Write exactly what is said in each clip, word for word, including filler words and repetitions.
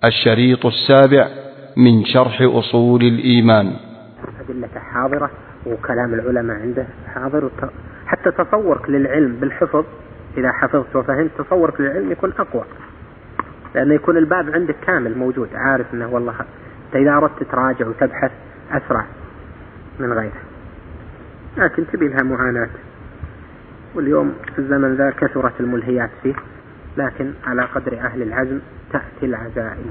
الشريط السابع من شرح أصول الإيمان. أدلة حاضرة وكلام العلماء عنده حاضر، حتى تصورك للعلم بالحفظ إذا حفظت وفهمت تصورك للعلم يكون أقوى، لأنه يكون الباب عندك كامل موجود، عارف أنه والله إذا أردت تراجع وتبحث أسرع من غيره. لكن تبي لها معاناة، واليوم في الزمن ذا كثرت الملهيات فيه، لكن على قدر أهل العزم تأتي العزائم.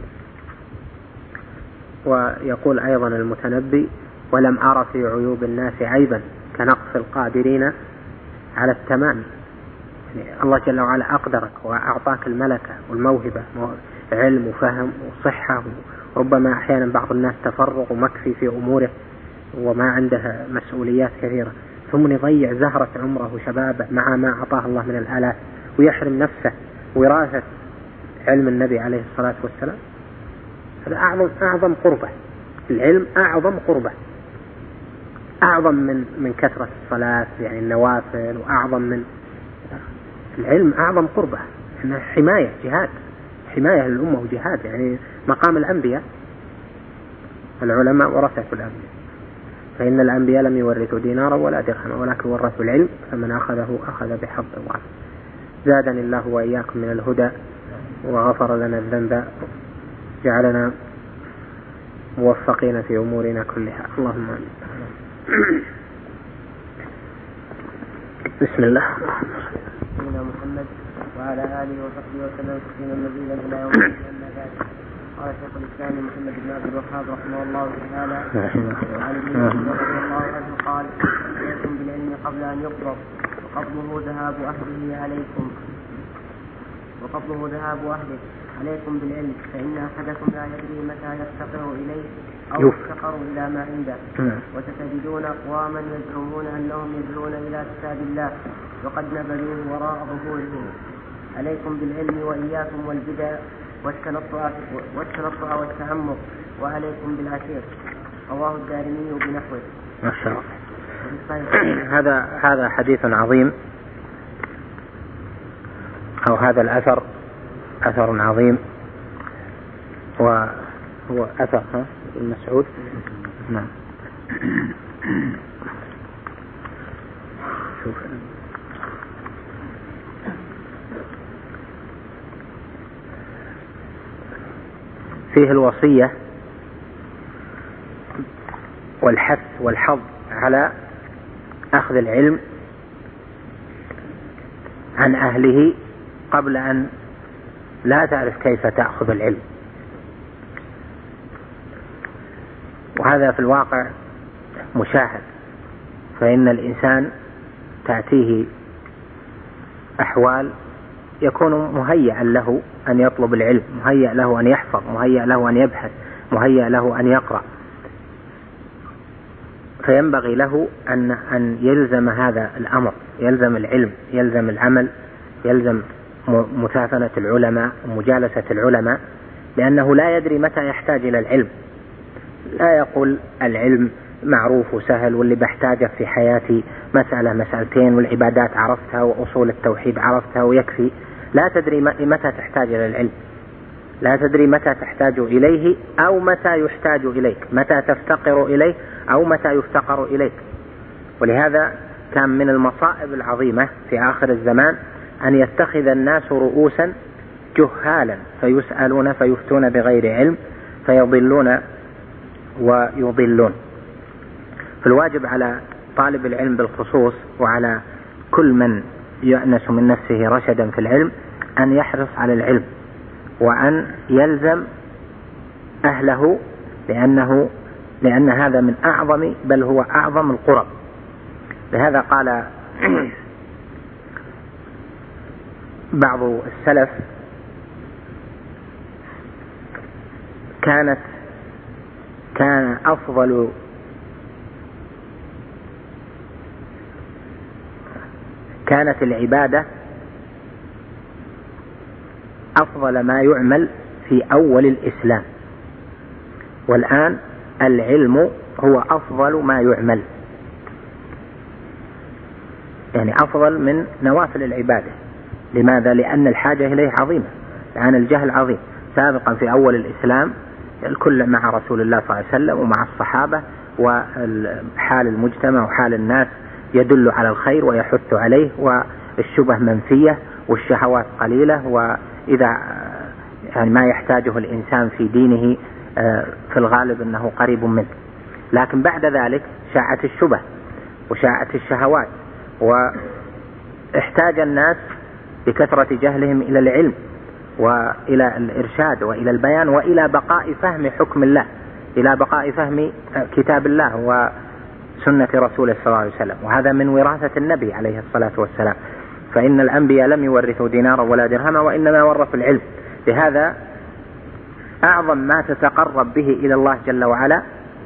ويقول أيضا المتنبي: ولم أرى في عيوب الناس عيبا كنقص القادرين على التمام. يعني الله جل وعلا أقدرك وأعطاك الملكة والموهبة، علم وفهم وصحة، وربما أحيانا بعض الناس تفرغ ومكفي في أموره وما عنده مسؤوليات كثيرة، ثم يضيع زهرة عمره وشبابه مع ما أعطاه الله من الآلات ويحرم نفسه وراثة علم النبي عليه الصلاة والسلام. هذا أعظم أعظم قربة، العلم أعظم قربة، أعظم من من كثرة الصلاة يعني النوافل، وأعظم من العلم أعظم قربة، إنه حماية جهاد، حماية للأمة وجهاد، يعني مقام الأنبياء. العلماء ورثة الأنبياء، فإن الأنبياء لم يورثوا دينارا ولا درهما ولكن ورثوا العلم، فمن أخذه أخذ بحظ وافر. زادني الله وإياكم من الهدى وغفر لنا الذنب، جعلنا موفقين في أمورنا كلها، اللهم آمين. بسم الله. سيدنا محمد وعلى آله وصحبه وسلم تسليما مزيدا إلى يوم الدين. قال شيخ الإسلام محمد بن عبد الوهاب رحمه الله تعالى عن ابن مسعود رضي الله عنه قال: عليكم بالعلم قبل أن يقبض، وقبضه ذهاب أهله عليكم وقبضه ذهاب أهله عليكم بالعلم، فإن أحدكم لا يدري متى يفتقر إليه أو يفتقر إلى ما عنده. وستجدون أقواما يزعمون أنهم يدعون إلى كتاب الله وقد نبذوه وراء ظهورهم. عليكم بالعلم وإياكم والبدع والتنطع والتعمق، وعليكم بالعشير. رواه الدارمي بنحوه. ما شاء الله. هذا هذا حديث عظيم، أو هذا الأثر أثر عظيم، وهو أثر ها ابن مسعود. نعم. شوف فيه الوصية والحث والحظ على أخذ العلم عن أهله قبل أن لا تعرف كيف تأخذ العلم. وهذا في الواقع مشاهد، فإن الإنسان تأتيه أحوال يكون مهيئا له أن يطلب العلم، مهيئ له أن يحفظ، مهيئ له أن يبحث، مهيئ له أن يقرأ، فينبغي له أن أن يلزم هذا الأمر، يلزم العلم، يلزم العمل، يلزم مثافنة العلماء ومجالسة العلماء، لأنه لا يدري متى يحتاج إلى العلم. لا يقول العلم معروف وسهل واللي بحتاجه في حياتي مسألة مسألتين والعبادات عرفتها وأصول التوحيد عرفتها ويكفي. لا تدري متى تحتاج إلى العلم، لا تدري متى تحتاج إليه أو متى يحتاج إليك، متى تفتقر إليه أو متى يفتقر إليك. ولهذا كان من المصائب العظيمة في آخر الزمان أن يتخذ الناس رؤوسا جهالا فيسألون فيفتون بغير علم فيضلون ويضلون. فالواجب على طالب العلم بالخصوص وعلى كل من يأنس من نفسه رشدا في العلم أن يحرص على العلم وأن يلزم أهله، لأنه لأن هذا من أعظم بل هو أعظم القرب. لهذا قال بعض السلف: كانت كان أفضل كانت العبادة أفضل ما يعمل في أول الإسلام، والآن العلم هو أفضل ما يعمل، يعني أفضل من نوافل العبادة. لماذا؟ لأن الحاجة إليه عظيمة، لأن الجهل عظيم. سابقا في أول الإسلام الكل مع رسول الله صلى الله عليه وسلم ومع الصحابة، وحال المجتمع وحال الناس يدل على الخير ويحث عليه، والشبه منفية والشهوات قليلة، وإذا يعني ما يحتاجه الإنسان في دينه في الغالب أنه قريب منه. لكن بعد ذلك شاعت الشبه وشاعت الشهوات، واحتاج الناس بكثرة جهلهم إلى العلم وإلى الإرشاد وإلى البيان وإلى بقاء فهم حكم الله، إلى بقاء فهم كتاب الله وسنة رسوله صلى الله عليه وسلم. وهذا من وراثة النبي عليه الصلاة والسلام، فإن الأنبياء لم يورثوا دينارا ولا درهما وإنما ورثوا العلم. لهذا أعظم ما تتقرب به إلى الله جل وعلا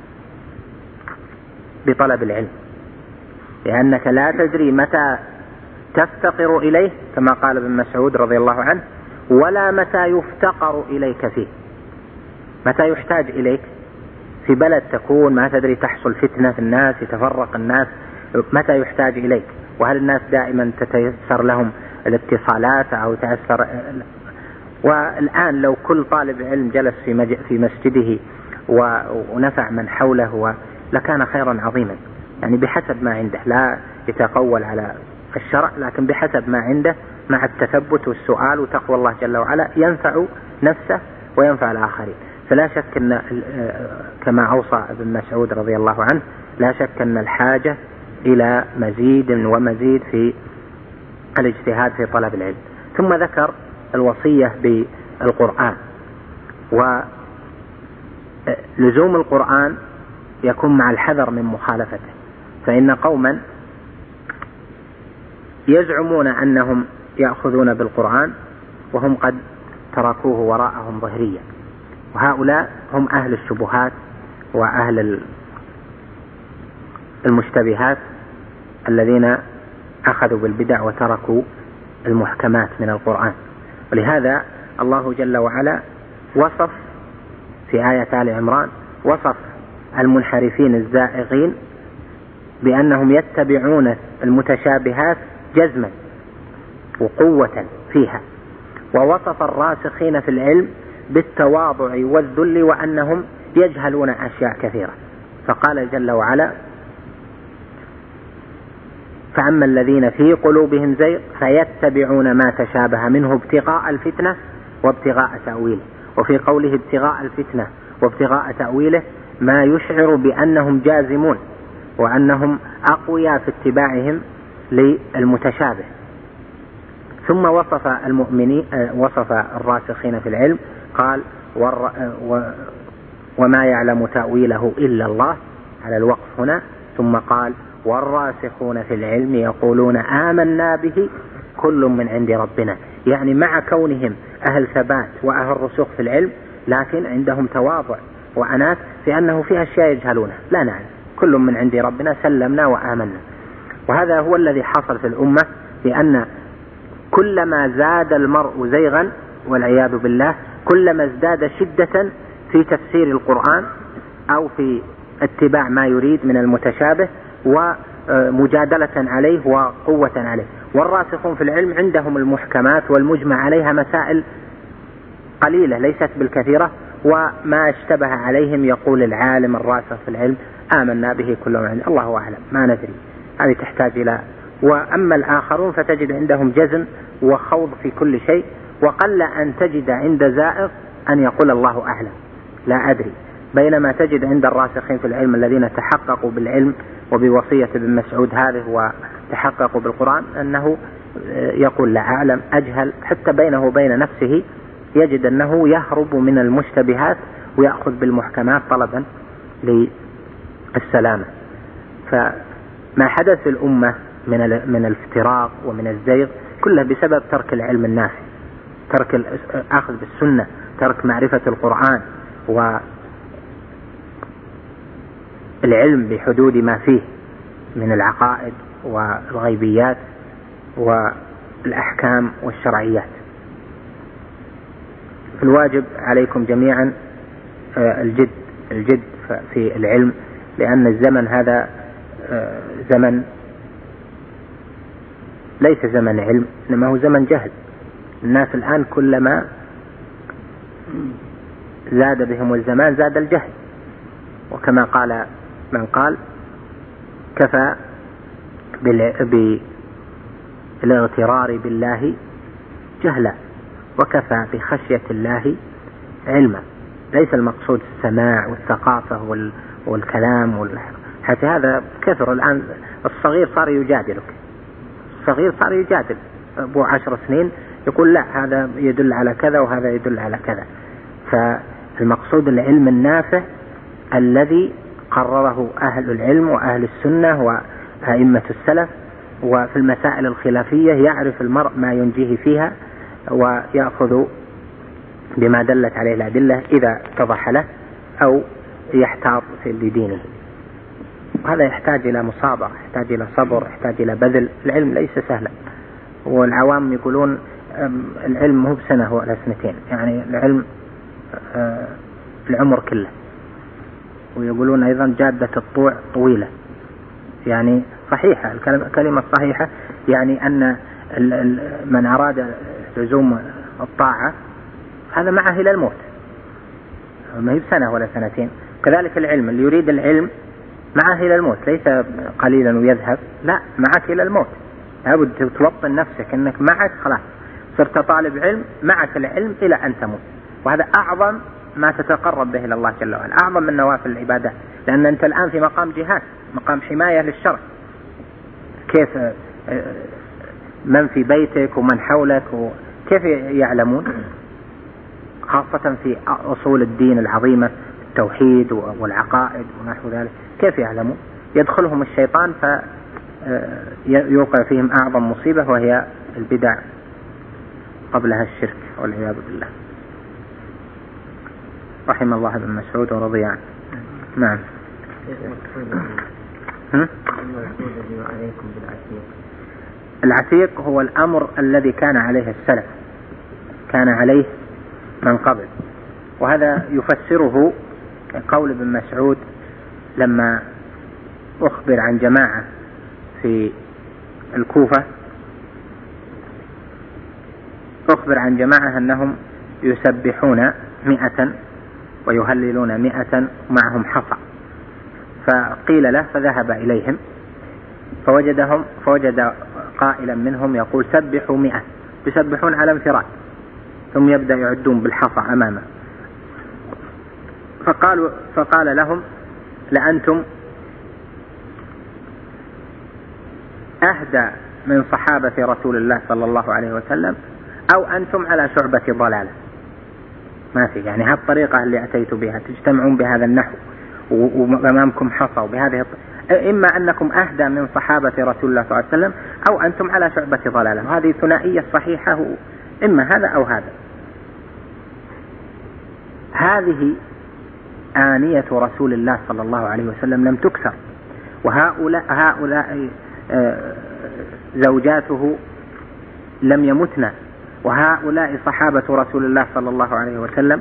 بطلب العلم، لأنك لا تدري متى تفتقر إليه كما قال ابن مسعود رضي الله عنه، ولا متى يفتقر إليك فيه. متى يحتاج إليك في بلد تكون ما تدري، تحصل فتنة في الناس، يتفرق الناس، متى يحتاج إليك؟ وهل الناس دائما تتيسر لهم الاتصالات أو تأثر؟ والآن لو كل طالب علم جلس في في مسجده ونفع من حوله لكان خيرا عظيما، يعني بحسب ما عنده، لا يتقول على الشرع، لكن بحسب ما عنده مع التثبت والسؤال وتقوى الله جل وعلا ينفع نفسه وينفع الآخرين. فلا شك أن كما أوصى ابن مسعود رضي الله عنه، لا شك أن الحاجة إلى مزيد ومزيد في الاجتهاد في طلب العلم. ثم ذكر الوصية بالقرآن، ولزوم القرآن يكون مع الحذر من مخالفته، فإن قوما يزعمون أنهم يأخذون بالقرآن وهم قد تركوه وراءهم ظهريا، وهؤلاء هم أهل الشبهات وأهل المشتبهات الذين أخذوا بالبدع وتركوا المحكمات من القرآن. ولهذا الله جل وعلا وصف في آية آل عمران، وصف المنحرفين الزائغين بأنهم يتبعون المتشابهات جزما وقوة فيها، ووصف الراسخين في العلم بالتواضع والذل وأنهم يجهلون أشياء كثيرة. فقال جل وعلا: فأما الذين في قلوبهم زيغ فيتبعون ما تشابه منه ابتغاء الفتنة وابتغاء تأويله. وفي قوله ابتغاء الفتنة وابتغاء تأويله ما يشعر بأنهم جازمون وأنهم أقوياء في اتباعهم للمتشابه. ثم وصف المؤمنين، وصف الراسخين في العلم، قال: وما يعلم تأويله إلا الله، على الوقف هنا. ثم قال: والراسخون في العلم يقولون آمنا به كل من عند ربنا. يعني مع كونهم أهل ثبات وأهل رسوخ في العلم، لكن عندهم تواضع وعنات في أنه فيها أشياء يجهلونها، لا نعلم، كل من عند ربنا سلمنا وآمنا. وهذا هو الذي حصل في الأمة، لأن كلما زاد المرء زيغا والعياذ بالله كلما ازداد شدة في تفسير القرآن أو في اتباع ما يريد من المتشابه ومجادلة عليه وقوة عليه. والراسخون في العلم عندهم المحكمات والمجمع عليها مسائل قليلة ليست بالكثيرة، وما اشتبه عليهم يقول العالم الراسخ في العلم آمنا به كل من، الله أعلم، ما ندري، هذه تحتاج إلى. وأما الآخرون فتجد عندهم جزم وخوض في كل شيء، وقل أن تجد عند زائغ أن يقول الله أعلم، لا أدري. بينما تجد عند الراسخين في العلم الذين تحققوا بالعلم وبوصية ابن مسعود هذه وتحققوا بالقرآن أنه يقول لا أعلم، أجهل. حتى بينه وبين نفسه يجد أنه يهرب من المشتبهات ويأخذ بالمحكمات طلبا للسلامة. فما حدث في الأمة من من الافتراق ومن الزيغ كله بسبب ترك العلم النافع، ترك الأخذ بالسنة، ترك معرفة القرآن والعلم بحدود ما فيه من العقائد والغيبيات والأحكام والشرعيات. الواجب عليكم جميعا الجد الجد في العلم، لأن الزمن هذا زمن ليس زمن علم، إنما هو زمن جهل. الناس الآن كلما زاد بهم الزمان زاد الجهل، وكما قال من قال كفى بالاغترار بالله جهلا وكفى بخشية الله علما. ليس المقصود السماع والثقافة والكلام، حتى هذا كثر الآن. الصغير صار يجادلك، الصغير صار يجادل أبو عشر سنين يقول لا هذا يدل على كذا وهذا يدل على كذا. فالمقصود العلم النافع الذي قرره أهل العلم وأهل السنة وأئمة السلف، وفي المسائل الخلافية يعرف المرء ما ينجيه فيها ويأخذ بما دلت عليه الأدلة إذا اتضح له أو يحتاط في دينه. وهذا يحتاج إلى مصابرة، يحتاج إلى صبر، يحتاج إلى بذل. العلم ليس سهلا، والعوام يقولون العلم هو بسنة ولا سنتين، يعني العلم العمر كله. ويقولون أيضا جادة الطوع طويلة، يعني صحيحة الكلمة صحيحة، يعني أن من أراد لزوم الطاعة هذا معه إلى الموت، ما هي بسنة ولا سنتين. كذلك العلم اللي يريد العلم معه إلى الموت، ليس قليلا ويذهب، لا معك إلى الموت. لابد توطن نفسك أنك معك خلاص صرت طالب علم، معك العلم إلى أن تموت. وهذا أعظم ما تتقرب به إلى الله جل وعلا، أعظم من نوافل العبادات، لأن أنت الآن في مقام جهاد، مقام حماية للشرع. كيف من في بيتك ومن حولك كيف يعلمون؟ خاصة في أصول الدين العظيمة، التوحيد والعقائد ونحو ذلك، كيف يعلمون؟ يدخلهم الشيطان فيوقع فيهم أعظم مصيبة، وهي البدع قبلها الشرك والعياذ بالله. رحم الله ابن مسعود ورضي عنه. نعم. العتيق هو الأمر الذي كان عليه السلف، كان عليه من قبل. وهذا يفسره قول ابن مسعود لما أخبر عن جماعة في الكوفة، أخبر عن جماعة أنهم يسبحون مئة ويهللون مئة معهم حصى، فقيل له فذهب إليهم فوجدهم فوجد قائلا منهم يقول سبحوا مئة، يسبحون على انفراد، ثم يبدأ يعدون بالحصى أمامه. فقالوا فقال لهم لأنتم أهدى من صحابة رسول الله صلى الله عليه وسلم أو أنتم على شعبة ضلالة. ما في، يعني هذه الطريقة اللي أتيت بها، تجتمعون بهذا النحو وأمامكم حصى وبهذه الط... إما أنكم أهدى من صحابة رسول الله صلى الله عليه وسلم أو أنتم على شعبة ضلالة. وهذه ثنائية صحيحة، إما هذا أو هذا. هذه آنية رسول الله صلى الله عليه وسلم لم تكسر، وهؤلاء هؤلاء زوجاته لم يمتن، وهؤلاء صحابة رسول الله صلى الله عليه وسلم.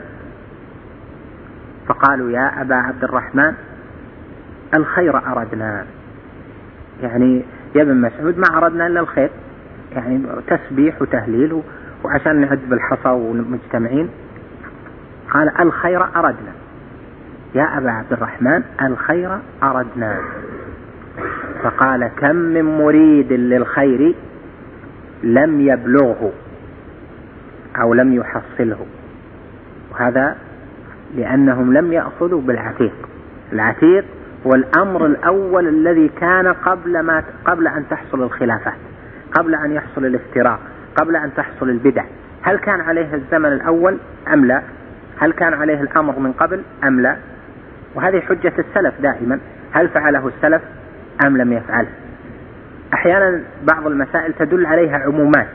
فقالوا يا أبا عبد الرحمن الخير أردنا، يعني يا ابن مسعود ما أردنا إلا الخير، يعني تسبيح وتهليل وعشان نعد بالحصى ومجتمعين. قال الخير أردنا يا أبا عبد الرحمن الخير أردنا. فقال كم من مريد للخير لم يبلغه أو لم يحصله. وهذا لأنهم لم يأخذوا بالعتيق. العتيق هو الأمر الأول الذي كان قبل ما قبل أن تحصل الخلافات، قبل أن يحصل الافتراق، قبل أن تحصل البدع. هل كان عليه الزمن الأول أم لا؟ هل كان عليه الأمر من قبل أم لا؟ وهذه حجة السلف دائما، هل فعله السلف أم لم يفعله؟ أحيانا بعض المسائل تدل عليها عمومات،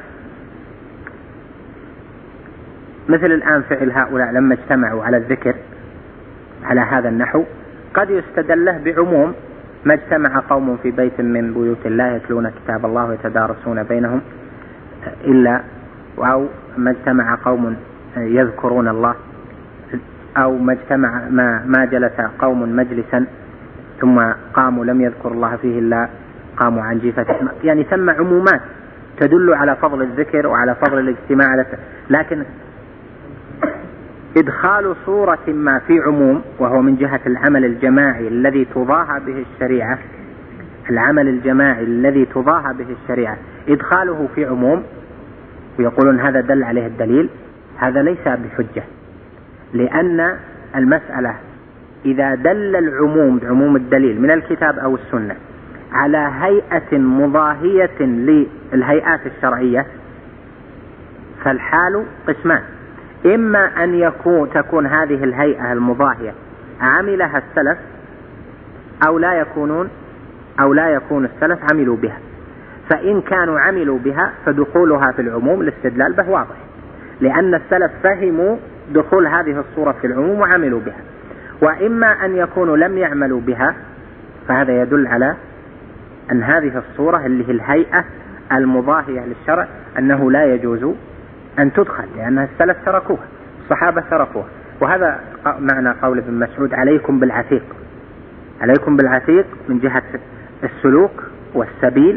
مثل الآن فعل هؤلاء لما اجتمعوا على الذكر على هذا النحو، قد يستدل له بعموم ما اجتمع قوم في بيت من بيوت الله يتلون كتاب الله ويتدارسون بينهم إلا، أو ما اجتمع قوم يذكرون الله، أو ما اجتمع ما, ما جلس قوم مجلسا ثم قاموا لم يذكر الله فيه إلا قاموا عن جيفة. يعني ثم عمومات تدل على فضل الذكر وعلى فضل الاجتماع. لكن إدخال صورة ما في عموم، وهو من جهة العمل الجماعي الذي تضاهى به الشريعة، العمل الجماعي الذي تضاهى به الشريعة إدخاله في عموم، ويقولون هذا دل عليه الدليل، هذا ليس بحجة، لأن المسألة إذا دل العموم بعموم الدليل من الكتاب أو السنة على هيئة مضاهية للهيئات الشرعية فالحال قسمان: إما أن يكون تكون هذه الهيئة المضاهية عملها السلف أو لا يكونون أو لا يكون السلف عملوا بها، فإن كانوا عملوا بها فدخولها في العموم الاستدلال به واضح، لأن السلف فهموا دخول هذه الصورة في العموم وعملوا بها. وإما أن يكونوا لم يعملوا بها، فهذا يدل على أن هذه الصورة اللي هي الهيئة المضاهية للشرع أنه لا يجوز أن تدخل، لأن السلف تركوها، الصحابة تركوها. وهذا معنى قول ابن مسعود: عليكم بالعتيق. عليكم بالعتيق من جهة السلوك والسبيل،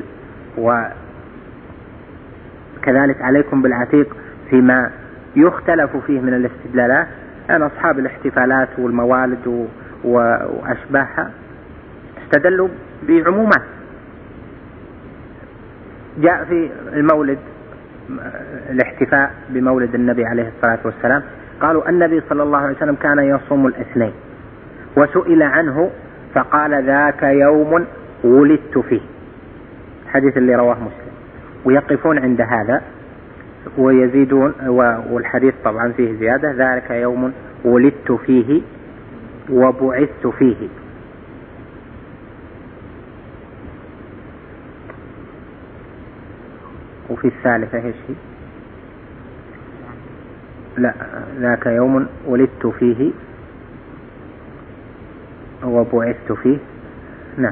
وكذلك عليكم بالعتيق فيما يختلف فيه من الاستدلالات، لأن أصحاب الاحتفالات والموالد وأشباهها استدلوا بعمومات. جاء في المولد الاحتفاء بمولد النبي عليه الصلاة والسلام، قالوا النبي صلى الله عليه وسلم كان يصوم الاثنين، وسئل عنه فقال: ذاك يوم ولدت فيه، حديث اللي رواه مسلم. ويقفون عند هذا ويزيدون، والحديث طبعا فيه زيادة: ذاك يوم ولدت فيه وبعثت فيه. وفي الثالثة ايش هي؟ لا، ذاك يوم ولدت فيه وبعثت فيه. نعم،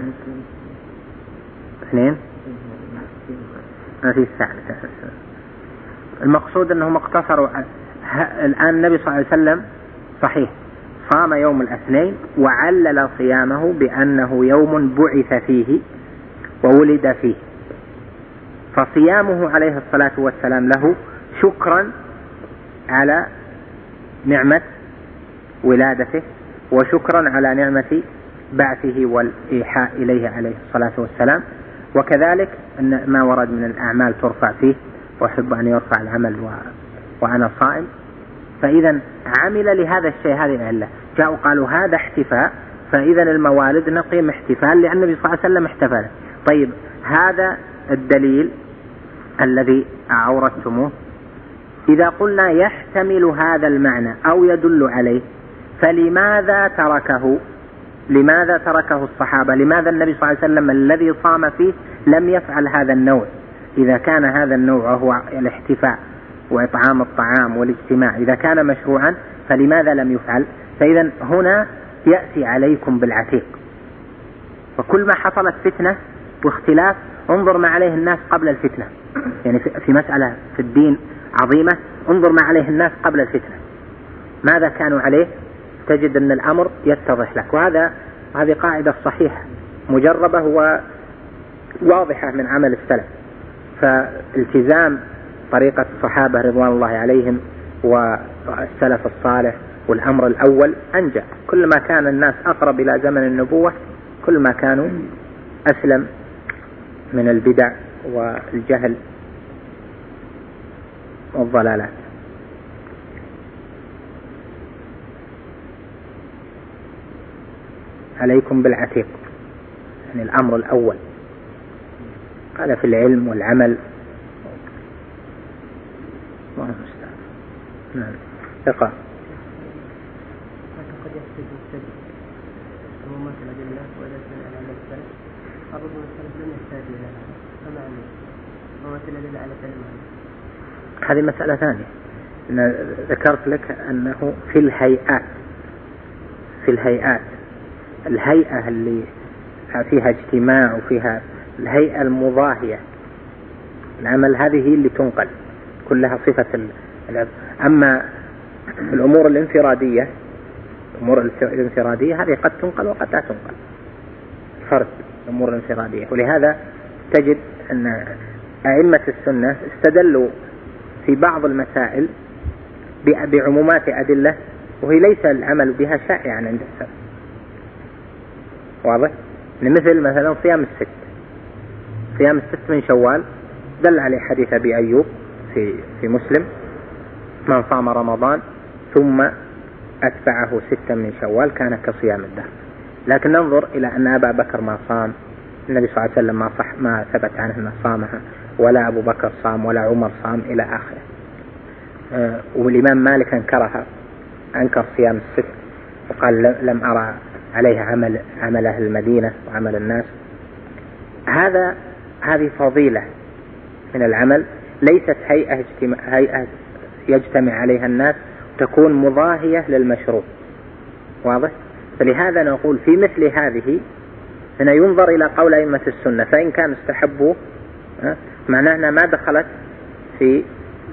اثنين ما في الثالثة. المقصود أنهم اقتصروا. الآن النبي صلى الله عليه وسلم صحيح صام يوم الاثنين وعلل صيامه بأنه يوم بعث فيه وولد فيه، فصيامه عليه الصلاة والسلام له شكرا على نعمة ولادته وشكرا على نعمة بعثه والإيحاء إليه عليه الصلاة والسلام. وكذلك أن ما ورد من الأعمال ترفع فيه، وأحب أن يرفع العمل و... وأنا صائم. فإذا عمل لهذا الشيء، هذه العلة. جاءوا قالوا هذا احتفاء، فإذا الموالد نقيم احتفال لأن النبي صلى الله عليه وسلم احتفل. طيب، هذا الدليل الذي أوردتموه إذا قلنا يحتمل هذا المعنى أو يدل عليه، فلماذا تركه؟ لماذا تركه الصحابة؟ لماذا النبي صلى الله عليه وسلم الذي صام فيه لم يفعل هذا النوع؟ إذا كان هذا النوع هو الاحتفاء وإطعام الطعام والاجتماع، إذا كان مشروعا فلماذا لم يفعل؟ فإذا هنا يأتي عليكم بالعتيق. وكل ما حصلت فتنة واختلاف انظر ما عليه الناس قبل الفتنة، يعني في مسألة في الدين عظيمة انظر ما عليه الناس قبل الفتنة، ماذا كانوا عليه؟ تجد أن الأمر يتضح لك. وهذا هذه قاعدة صحيحة مجربة وواضحة من عمل السلف. فالتزام طريقة الصحابة رضوان الله عليهم والسلف الصالح والأمر الأول أنجى. كل ما كان الناس أقرب إلى زمن النبوة كل ما كانوا أسلم من البدع والجهل والضلالات. عليكم بالعتيق يعني الأمر الأول، هذا في العلم والعمل. الله المستعان. نعم، اقرأ. قد يحتاج السبب عمومات الأدلة وإذا كان على السلف أرض السلف لم يحتاج إلى هذا، فمعنى عمومات الأدلة على كلمة. هذه مسألة ثانية. أنا ذكرت لك أنه في الهيئات في الهيئات الهيئة اللي فيها اجتماع وفيها الهيئة المضاهية العمل، هذه هي اللي تنقل كلها صفة العبد. أما الأمور الانفرادية الأمور الانفرادية هذه قد تنقل وقد لا تنقل، فرد الأمور الانفرادية. ولهذا تجد أن أئمة السنة استدلوا في بعض المسائل بعمومات أدلة وهي ليس العمل بها شائعا عند السلف. واضح؟ مثل مثلا صيام الست، صيام الست من شوال دل عليه حديث أبي أيوب في في مسلم: من صام رمضان ثم أتبعه ستا من شوال كان كصيام الدهر. لكن ننظر إلى أن أبا بكر ما صام، النبي صلى الله عليه وسلم ما صح ما ثبت عنه أنه صامها، ولا أبو بكر صام ولا عمر صام إلى آخره. أه والإمام مالك أنكرها، أنكر صيام الست وقال لم أرى عليها عمل عمل أهل المدينة وعمل الناس. هذا هذه فضيلة من العمل، ليست هيئة اجتماع هيئة يجتمع عليها الناس تكون مضاهية للمشروع. واضح؟ فلهذا نقول في مثل هذه هنا ينظر إلى قول أئمة السنة، فإن كان استحبوا معناه أنها ما دخلت في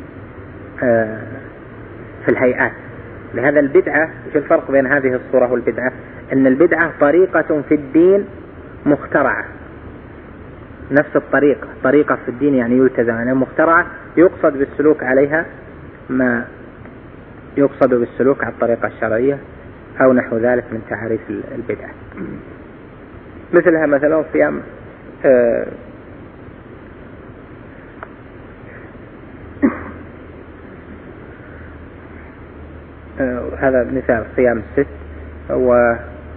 في الهيئات. لهذا البدعة، شو الفرق بين هذه الصورة والبدعة؟ أن البدعة طريقة في الدين مخترعة، نفس الطريقة، طريقة في الدين يعني يلتزم عنها، مخترعة يقصد بالسلوك عليها ما يقصد بالسلوك على الطريقة الشرعية أو نحو ذلك من تعريف البدعة. مثلها مثلا صيام آه آه هذا مثال صيام الست، و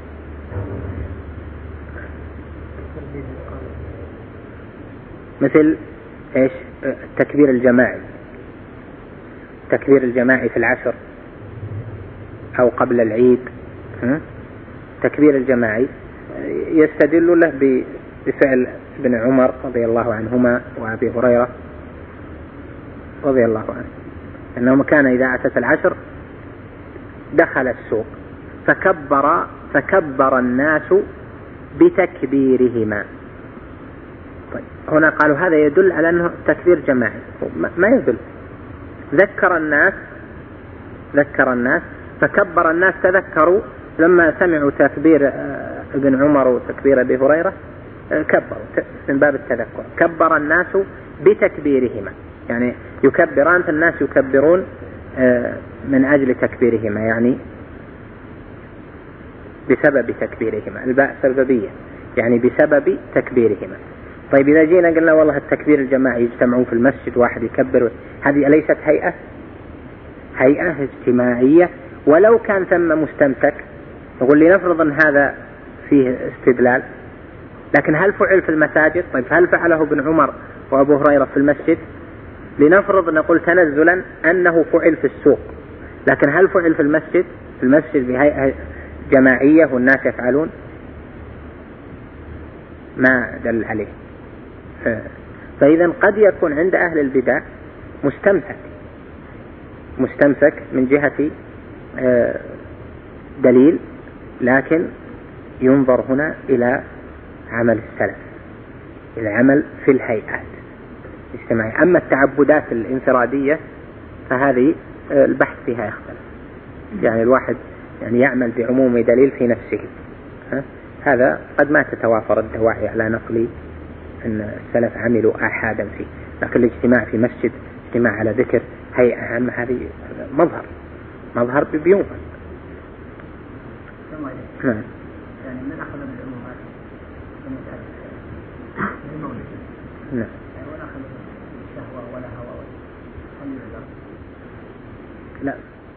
مثل ايش التكبير الجماعي، التكبير الجماعي في العشر او قبل العيد. تكبير الجماعي يستدل له بفعل ابن عمر رضي الله عنهما وابي هريرة رضي الله عنه، انه كان اذا اتت العشر دخل السوق فكبر فكبر الناس بتكبيرهما. طيب هنا قالوا هذا يدل على أنه تكبير جماعي، ما يدل. ذكر الناس ذكر الناس فكبر الناس، تذكروا لما سمعوا تكبير ابن عمر وتكبير أبي هريرة كبروا من باب التذكر. كبر الناس بتكبيرهما، يعني يكبران فالناس يكبرون من أجل تكبيرهما، يعني بسبب تكبيرهما. الباء سببية يعني بسبب تكبيرهما. طيب إذا جينا قلنا والله التكبير الجماعي يجتمعون في المسجد واحد يكبر، هذه أليست هيئة هيئة اجتماعية؟ ولو كان ثم مستمسك، نقول لنفرض أن هذا فيه استدلال، لكن هل فعل في المساجد؟ طيب هل فعله ابن عمر وأبو هريرة في المسجد؟ لنفرض نقول تنزلا أنه فعل في السوق، لكن هل فعل في المسجد؟ في المسجد بهيئة جماعية والناس يفعلون؟ ما دل عليه. فإذا قد يكون عند أهل البدع مستمسك مستمسك من جهة دليل، لكن ينظر هنا إلى عمل السلف، إلى عمل في الهيئات الاجتماعية. أما التعبدات الانفرادية فهذه البحث فيها يختلف، يعني الواحد يعني يعمل بعموم دليل في نفسه، هذا قد ما تتوافر الدواعي على نقل أن السلف عملوا آحادا فيه، لكن الاجتماع في مسجد، اجتماع على ذكر هيئة عامة، هذه مظهر مظهر بيوم. نعم. يعني من أخذ بالعمومات نعم. ولا أخذ بالشهوة ولا هوى لا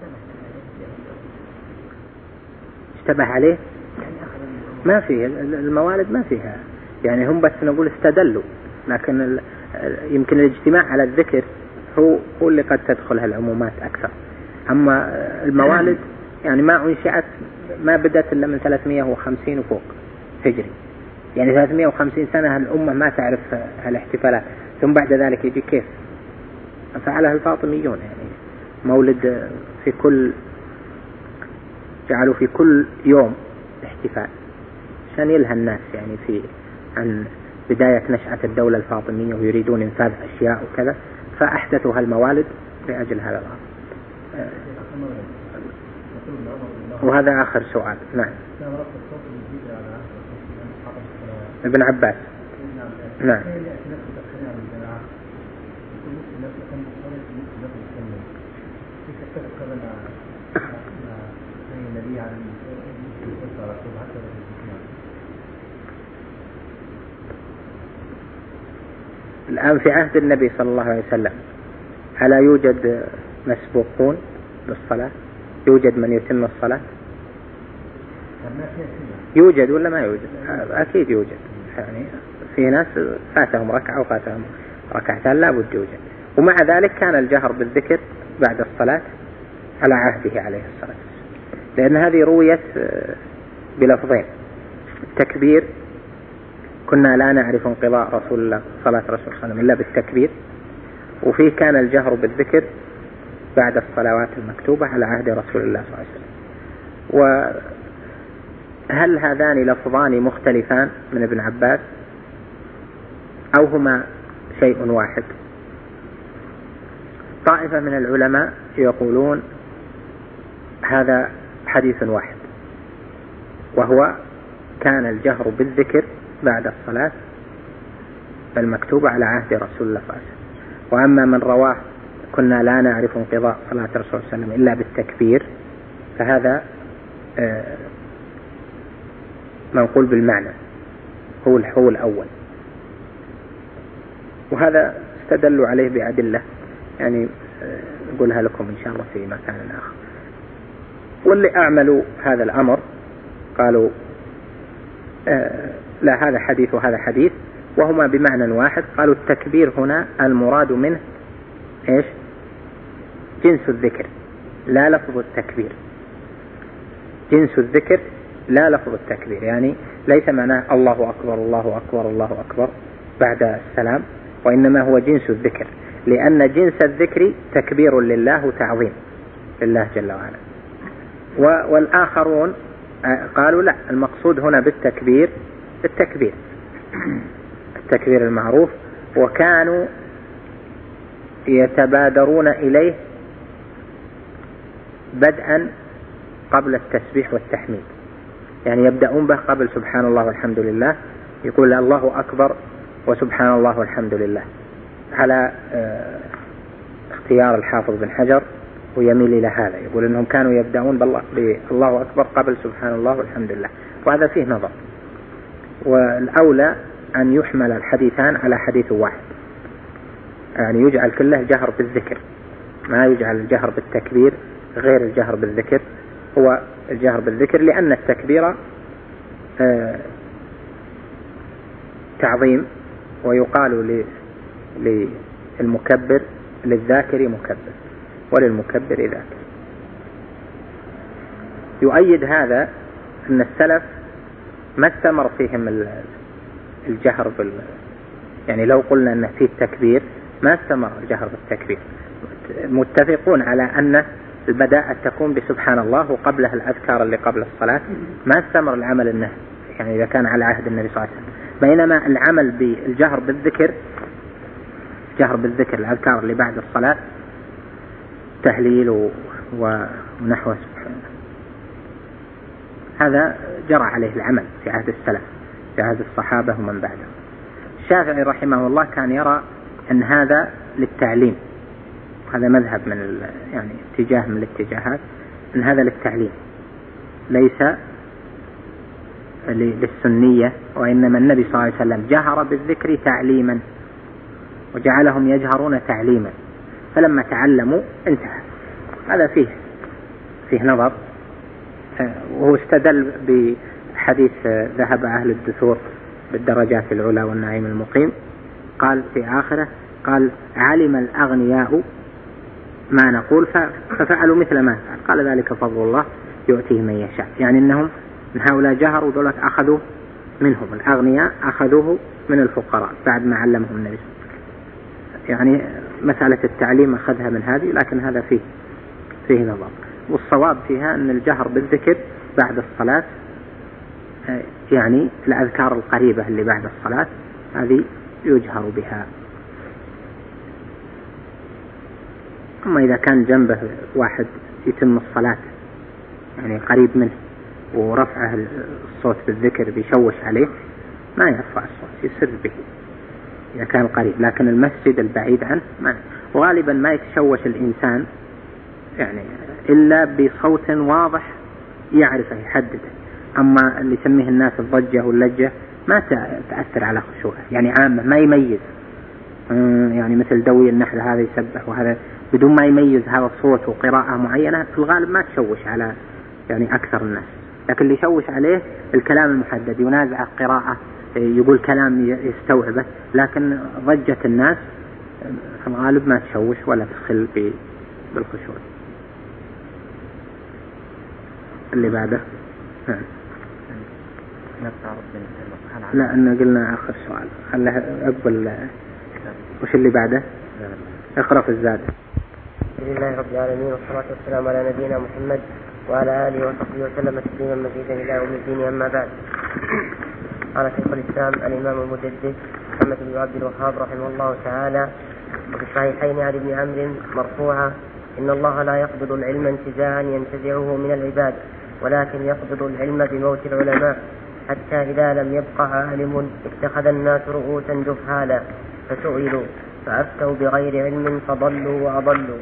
اشتبه عليه ما فيه الموالد ما فيها، يعني هم بس نقول استدلوا، لكن يمكن الاجتماع على الذكر هو هو اللي قد تدخلها العمومات أكثر. أما الموالد يعني ما أنشأت ما بدأت إلا من ثلاثمائة وخمسين وفوق هجري، يعني ثلاثمائة وخمسين سنة الأمة ما تعرف الاحتفالات، ثم بعد ذلك يجي كيف فعلها الفاطميون، يعني مولد في كل جعلوا في كل يوم احتفال عشان يلهى الناس يعني في عن بداية نشأة الدولة الفاطمية ويريدون إنفاذ أشياء وكذا، فأحدثوا هالموالد لأجل هذا الغرض. وهذا آخر سؤال. نعم. ابن عباس. نعم. الآن في عهد النبي صلى الله عليه وسلم ألا يوجد مسبوقون بالصلاة؟ يوجد من يتم الصلاة؟ يوجد ولا ما يوجد؟ أكيد يوجد. يعني في ناس فاتهم ركعة وفاتهم ركعتان لا بد يوجد. ومع ذلك كان الجهر بالذكر بعد الصلاة على عهده عليه الصلاة والسلام، لأن هذه رويت بلفظين: التكبير كنا لا نعرف انقضاء رسول الله صلاة رسول الله صلى الله عليه وسلم إلا بالتكبير، وفيه كان الجهر بالذكر بعد الصلوات المكتوبة على عهد رسول الله صلى الله عليه وسلم. وهل هذان لفظان مختلفان من ابن عباس أو هما شيء واحد؟ طائفة من العلماء يقولون هذا حديث واحد، وهو كان الجهر بالذكر بعد الصلاة المكتوبة على عهد رسول الله صلى الله عليه وسلم. وأما من رواه كنا لا نعرف انقضاء صلاة رسول الله صلى الله عليه وسلم إلا بالتكبير فهذا منقول بالمعنى، هو هو الأول، وهذا استدلوا عليه بأدلة يعني نقولها لكم إن شاء الله في مكان آخر. واللي أعملوا هذا الأمر قالوا آه لا هذا حديث وهذا حديث وهما بمعنى واحد. قالوا التكبير هنا المراد منه إيش؟ جنس الذكر لا لفظ التكبير، جنس الذكر لا لفظ التكبير، يعني ليس معناه الله أكبر الله أكبر الله أكبر بعد السلام، وإنما هو جنس الذكر، لأن جنس الذكر تكبير لله وتعظيم لله جل وعلا. والآخرون قالوا لا، المقصود هنا بالتكبير التكبير التكبير المعروف، وكانوا يتبادرون إليه بدءا قبل التسبيح والتحميد، يعني يبدأون به قبل سبحان الله والحمد لله، يقول الله أكبر وسبحان الله والحمد لله، على اختيار الحافظ بن حجر ويميل إلى هذا، يقول أنهم كانوا يبدأون بالله أكبر قبل سبحان الله والحمد لله، وهذا فيه نظر. والأولى أن يحمل الحديثان على حديث واحد، يعني يجعل كله جهر بالذكر، ما يجعل الجهر بالتكبير غير الجهر بالذكر، هو الجهر بالذكر، لأن التكبير تعظيم، ويقال للمكبر للذاكر مكبر وللمكبر ذاكر. يؤيد هذا أن السلف ما استمر فيهم الجهر بال يعني لو قلنا أن فيه التكبير ما استمر الجهر بالتكبير، متفقون على أن البداءة تكون بسبحان الله وقبلها الأذكار اللي قبل الصلاة، ما استمر العمل النهي يعني إذا كان على عهد النبي صلى الله عليه وسلم. بينما العمل بالجهر بالذكر، جهر بالذكر الأذكار اللي بعد الصلاة تهليل ونحو سبحان الله، هذا جرى عليه العمل في عهد السلف في عهد الصحابة ومن بعدهم. الشافعي رحمه الله كان يرى أن هذا للتعليم، هذا مذهب من يعني اتجاه من الاتجاهات، أن هذا للتعليم ليس للسنية، وإنما النبي صلى الله عليه وسلم جهر بالذكر تعليما وجعلهم يجهرون تعليما، فلما تعلموا انتهى. هذا فيه فيه نظر، وهو استدل بحديث ذهب أهل الدثور بالدرجات العلى والنعيم المقيم، قال في آخره قال علم الأغنياء ما نقول ففعلوا مثل ما فعل، قال ذلك فضل الله يؤتيه من يشاء، يعني أنهم من هؤلاء جهروا دولة أخذوا منهم، الأغنياء أخذوه من الفقراء بعد ما علمهم النبي، يعني مسألة التعليم أخذها من هذه، لكن هذا فيه فيه نظر. والصواب فيها أن الجهر بالذكر بعد الصلاة يعني الأذكار القريبة اللي بعد الصلاة هذه يجهر بها. أما إذا كان جنبه واحد يتم الصلاة يعني قريب منه ورفعه الصوت بالذكر بيشوش عليه ما يرفع الصوت، يسر به إذا كان قريب، لكن المسجد البعيد عنه ما. وغالبا ما يتشوش الإنسان يعني إلا بصوت واضح يعرفه يحدده. أما اللي يسميه الناس الضجة واللجة ما تأثر على خشوعه، يعني عامة ما يميز، يعني مثل دوي النحل هذا يسبح وهذا بدون ما يميز هذا الصوت وقراءة معينة في الغالب ما تشوش على يعني أكثر الناس. لكن اللي يشوش عليه الكلام المحدد، ينازع قراءة، يقول كلام يستوعبه، لكن ضجة الناس في الغالب ما تشوش ولا تخل بالخشوع. اللي بعده لا أن قلنا آخر سؤال، خلها أقبل. وش اللي بعده؟ اقرأ في الزاد. بسم الله رب العالمين، والصلاة والسلام على نبينا محمد وعلى آله وصحبه وسلم تسليما مزيدا إلى يوم الدين. أما بعد، قال شيخ الإسلام الإمام المجدد محمد بن عبد الوهاب رحمه الله تعالى وفي الصحيحين عن ابن عمرو مرفوعا: إن الله لا يقبض العلم انتزاعا ينتزعه من العباد، ولكن يقبض العلم بموت العلماء، حتى إذا لم يبقى عالم اتخذ الناس رؤوسا جهالا فسئلوا فأفتوا بغير علم فضلوا وأضلوا.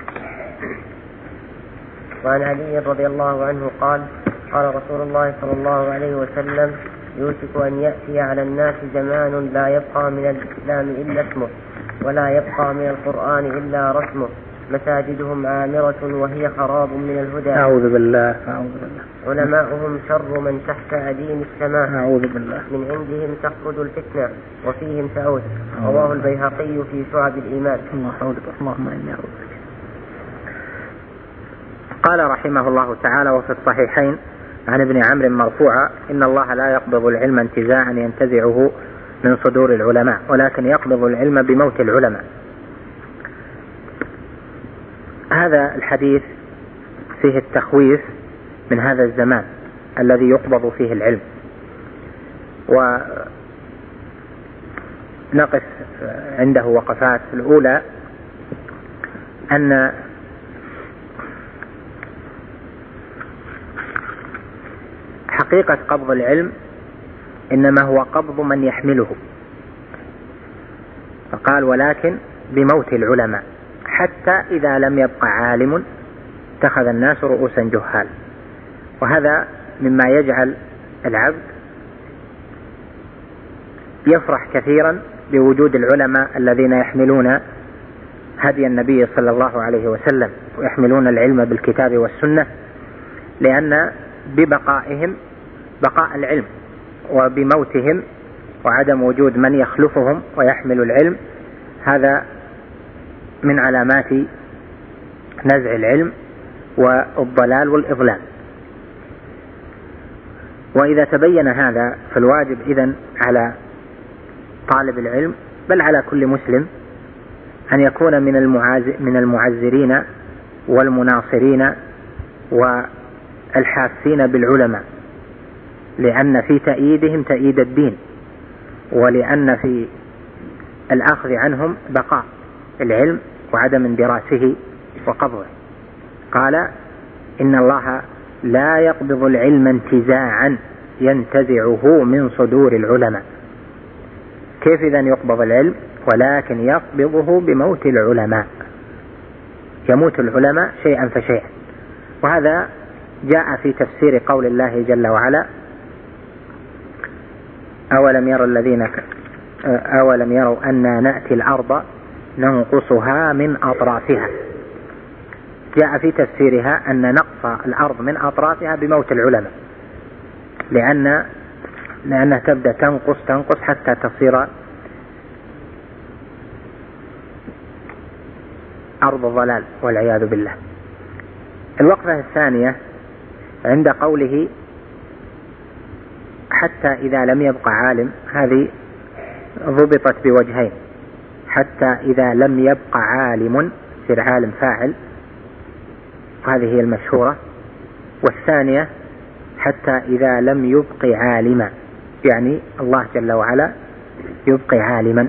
وعن علي رضي الله عنه قال: قال رسول الله صلى الله عليه وسلم: يوشك أن يأتي على الناس زمان لا يبقى من الإسلام إلا اسمه، ولا يبقى من القرآن إلا رسمه، مساجدهم عامرة وهي خراب من الهدى. أعوذ بالله أعوذ بالله. علماؤهم شر من تحت أديم السماء. أعوذ بالله. من عندهم تخرج الفتنة وفيهم تعود. رواه البيهقي في شعب الإيمان. الله أعوذ بالله. اللهم إني أعوذ بك. قال رحمه الله تعالى: وفي الصحيحين عن ابن عمرو مرفوعا: إن الله لا يقبض العلم انتزاعا ينتزعه من صدور العلماء، ولكن يقبض العلم بموت العلماء. هذا الحديث فيه التخويف من هذا الزمان الذي يقبض فيه العلم. ونقف عنده وقفات. الأولى أن حقيقة قبض العلم إنما هو قبض من يحمله، فقال: ولكن بموت العلماء، حتى إذا لم يبقى عالم اتخذ الناس رؤوسا جهال. وهذا مما يجعل العبد يفرح كثيرا بوجود العلماء الذين يحملون هدي النبي صلى الله عليه وسلم ويحملون العلم بالكتاب والسنة، لأن ببقائهم بقاء العلم، وبموتهم وعدم وجود من يخلفهم ويحمل العلم هذا من علامات نزع العلم والضلال والإضلال. وإذا تبين هذا فالواجب إذن على طالب العلم بل على كل مسلم أن يكون من من المعزرين والمناصرين والحافين بالعلماء، لأن في تأييدهم تأييد الدين، ولأن في الأخذ عنهم بقاء العلم وعدم اندراسه وقبضه. قال: إن الله لا يقبض العلم انتزاعا ينتزعه من صدور العلماء. كيف إذن يقبض العلم؟ ولكن يقبضه بموت العلماء، يموت العلماء شيئا فشيئا. وهذا جاء في تفسير قول الله جل وعلا: أولم يروا الذين أولم يروا أنا نأتي الأرض ننقصها من أطرافها. جاء في تفسيرها أن نقص الأرض من أطرافها بموت العلماء، لأن لأنها تبدأ تنقص تنقص حتى تصير أرض ضلال والعياذ بالله. الوقفة الثانية عند قوله: حتى إذا لم يبقى عالم، هذه ضبطت بوجهين: حتى إذا لم يبقى عالم يصير عالم فاعل، وهذه هي المشهورة. والثانية حتى إذا لم يبقى عالما، يعني الله جل وعلا يبقي عالما.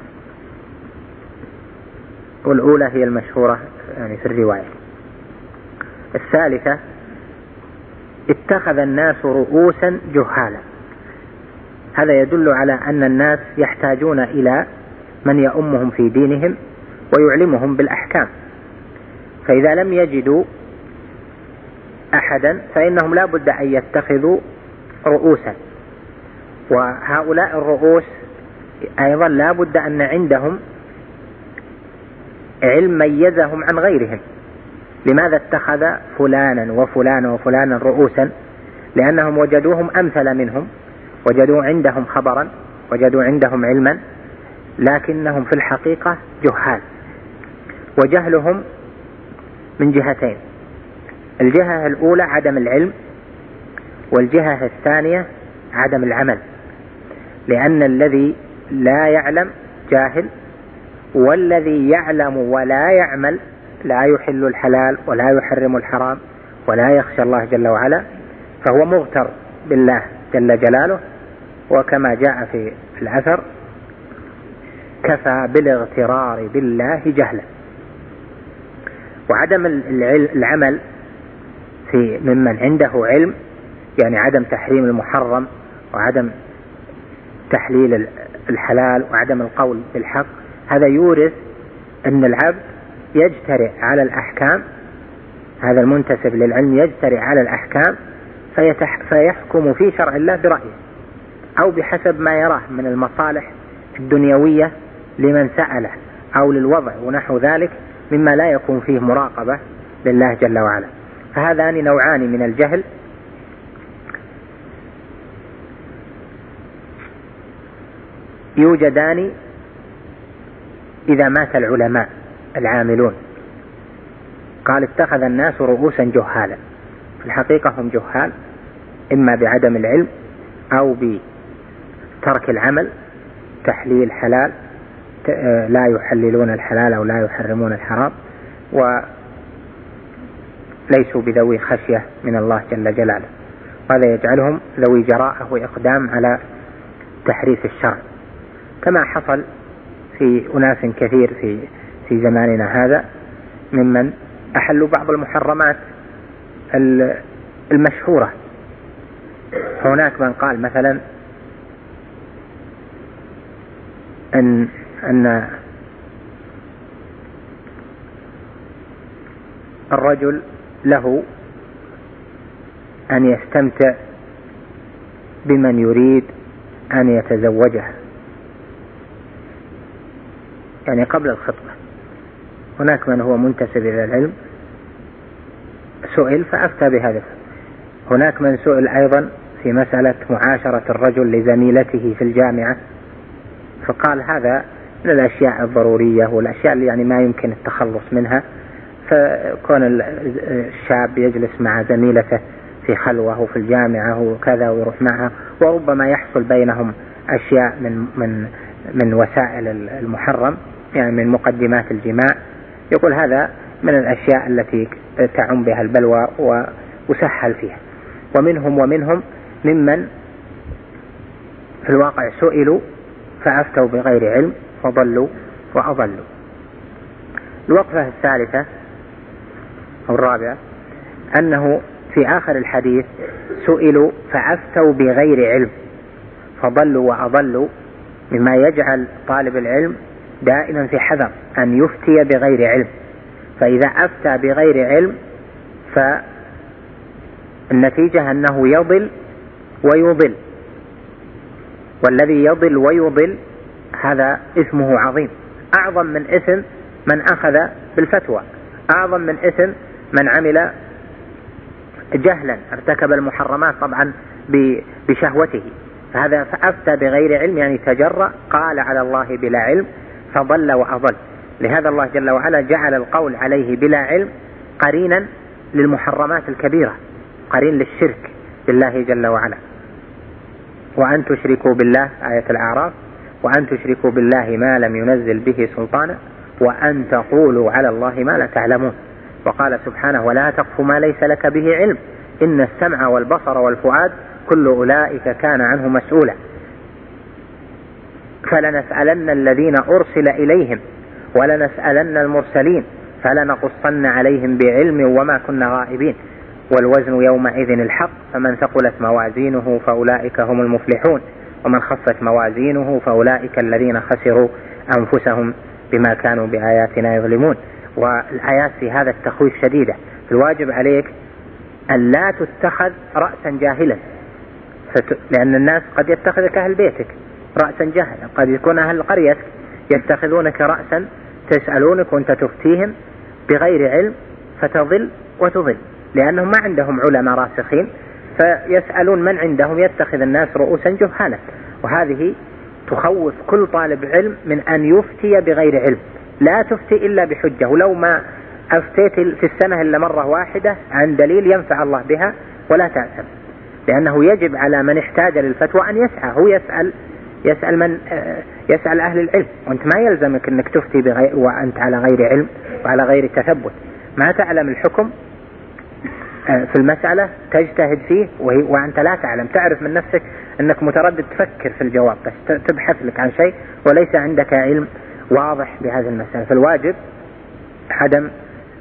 والأولى هي المشهورة يعني في الرواية. الثالثة: اتخذ الناس رؤوسا جهالا. هذا يدل على أن الناس يحتاجون إلى من يؤمهم في دينهم ويعلمهم بالأحكام، فإذا لم يجدوا أحدا فإنهم لا بد أن يتخذوا رؤوسا، وهؤلاء الرؤوس أيضا لا بد أن عندهم علم ميزهم عن غيرهم. لماذا اتخذ فلانا وفلانا وفلانا رؤوسا؟ لأنهم وجدوهم أمثل منهم، وجدوا عندهم خبرا، وجدوا عندهم علما، لكنهم في الحقيقة جهال. وجهلهم من جهتين: الجهة الأولى عدم العلم، والجهة الثانية عدم العمل، لأن الذي لا يعلم جاهل، والذي يعلم ولا يعمل لا يحل الحلال ولا يحرم الحرام ولا يخشى الله جل وعلا، فهو مغتر بالله جل جلاله. وكما جاء في الأثر: كفى بالاغترار بالله جهلا. وعدم العمل في ممن عنده علم، يعني عدم تحريم المحرم وعدم تحليل الحلال وعدم القول بالحق، هذا يورث أن العبد يجترئ على الأحكام، هذا المنتسب للعلم يجترئ على الأحكام فيحكم في شرع الله برأيه أو بحسب ما يراه من المصالح الدنيوية لمن سأله، أو للوضع ونحو ذلك مما لا يكون فيه مراقبة لله جل وعلا. فهذان نوعان من الجهل: يوجدان إذا مات العلماء العاملون. قال: اتخذ الناس رؤوسا جهالا. في الحقيقة هم جهال، إما بعدم العلم أو بترك العمل، تحليل حلال، لا يحللون الحلال أو لا يحرمون الحرام، وليسوا بذوي خشية من الله جل جلاله. وهذا يجعلهم ذوي جراءة وإقدام على تحريف الشرع، كما حصل في أناس كثير في في زماننا هذا ممن أحلوا بعض المحرمات المشهورة. هناك من قال مثلا أن أن الرجل له أن يستمتع بمن يريد أن يتزوجها، يعني قبل الخطبة. هناك من هو منتسب إلى العلم سئل فأفتى بهذا. هناك من سئل أيضا في مسألة معاشرة الرجل لزميلته في الجامعة، فقال هذا من الأشياء الضرورية والأشياء اللي يعني ما يمكن التخلص منها، فكون الشاب يجلس مع زميلته في خلوة في الجامعة وكذا ويروح معها، وربما يحصل بينهم أشياء من من من وسائل المحرم، يعني من مقدمات الجماع. يقول هذا من الأشياء التي تعم بها البلوى وسهل فيها. ومنهم ومنهم ممن في الواقع سئلوا فأفتوا بغير علم وضلوا وأضلوا. الوقفة الثالثة أو الرابعة أنه في آخر الحديث سئلوا فأفتوا بغير علم فضلوا وأضلوا، مما يجعل طالب العلم دائما في حذر أن يفتي بغير علم. فإذا أفتى بغير علم فالنتيجة أنه يضل ويضل، والذي يضل ويضل هذا اسمه عظيم، أعظم من اسم من أخذ بالفتوى، أعظم من اسم من عمل جهلا ارتكب المحرمات طبعا بشهوته. فهذا فأفتى بغير علم يعني تجرأ، قال على الله بلا علم فضل وأضل. لهذا الله جل وعلا جعل القول عليه بلا علم قرينا للمحرمات الكبيرة، قرين للشرك بالله جل وعلا. وأن تشركوا بالله آية الأعراف، وأن تشركوا بالله ما لم ينزل به سلطانا، وأن تقولوا على الله ما لا تعلمون. وقال سبحانه: ولا تقف ما ليس لك به علم إن السمع والبصر والفؤاد كل أولئك كان عنه مسؤولا. فلنسألن الذين أرسل إليهم ولنسألن المرسلين فلنقصن عليهم بعلم وما كنا غائبين والوزن يومئذ الحق فمن ثقلت موازينه فأولئك هم المفلحون ومن خفت موازينه فأولئك الذين خسروا أنفسهم بما كانوا بآياتنا يظلمون. والآيات في هذا التخويف شديدة. الواجب عليك أن لا تتخذ رأسا جاهلا، لأن الناس قد يتخذك أهل بيتك رأسا جاهلا، قد يكون أهل قريتك يتخذونك رأسا تسألونك وأنت تفتيهم بغير علم فتضل وتضل، لأنهم ما عندهم علماء راسخين فيسألون من عندهم، يتخذ الناس رؤوسا جهالا. وهذه تخوف كل طالب علم من أن يفتي بغير علم. لا تفتي إلا بحجة، ولو ما أفتيت في السنة إلا مرة واحدة عن دليل ينفع الله بها ولا تأسف، لأنه يجب على من احتاج للفتوى أن يسعى، هو يسأل يسأل من يسأل أهل العلم، وأنت ما يلزمك أنك تفتي بغير وأنت على غير علم وعلى غير تثبت، ما تعلم الحكم في المسألة تجتهد فيه وأنت لا تعلم، تعرف من نفسك أنك متردد تفكر في الجواب بس تبحث لك عن شيء وليس عندك علم واضح بهذه المسألة. فالواجب عدم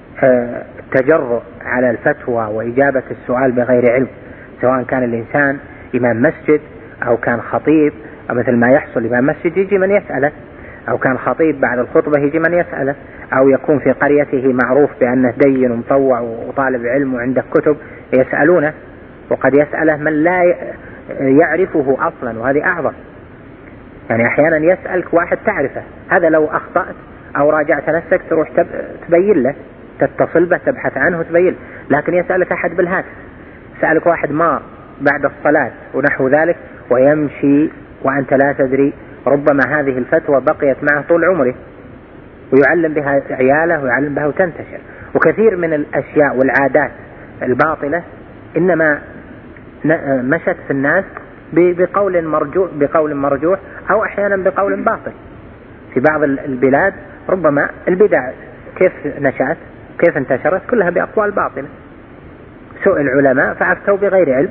التجرؤ على الفتوى وإجابة السؤال بغير علم، سواء كان الإنسان إمام مسجد أو كان خطيب، أو مثل ما يحصل إمام مسجد يجي من يسأله، أو كان خطيب بعد الخطبة يجي من يسأله، أو يكون في قريته معروف بأنه دين ومطوع وطالب علم وعنده كتب يسألونه، وقد يسأله من لا يعرفه أصلا، وهذه أعظم. يعني أحيانا يسألك واحد تعرفه، هذا لو أخطأت أو راجعت نفسك تروح تبين له، تتصل به تبحث عنه تبين، لكن يسألك أحد بالهاتف، سألك واحد ما بعد الصلاة ونحو ذلك ويمشي وأنت لا تدري، ربما هذه الفتوى بقيت معه طول عمره ويعلم بها عياله ويعلم بها وتنتشر. وكثير من الأشياء والعادات الباطلة إنما مشت في الناس بقول مرجوح بقول مرجوح أو أحيانا بقول باطل. في بعض البلاد ربما البدع كيف نشأت كيف انتشرت كلها بأقوال باطلة، سوء العلماء فأفتوا بغير علم،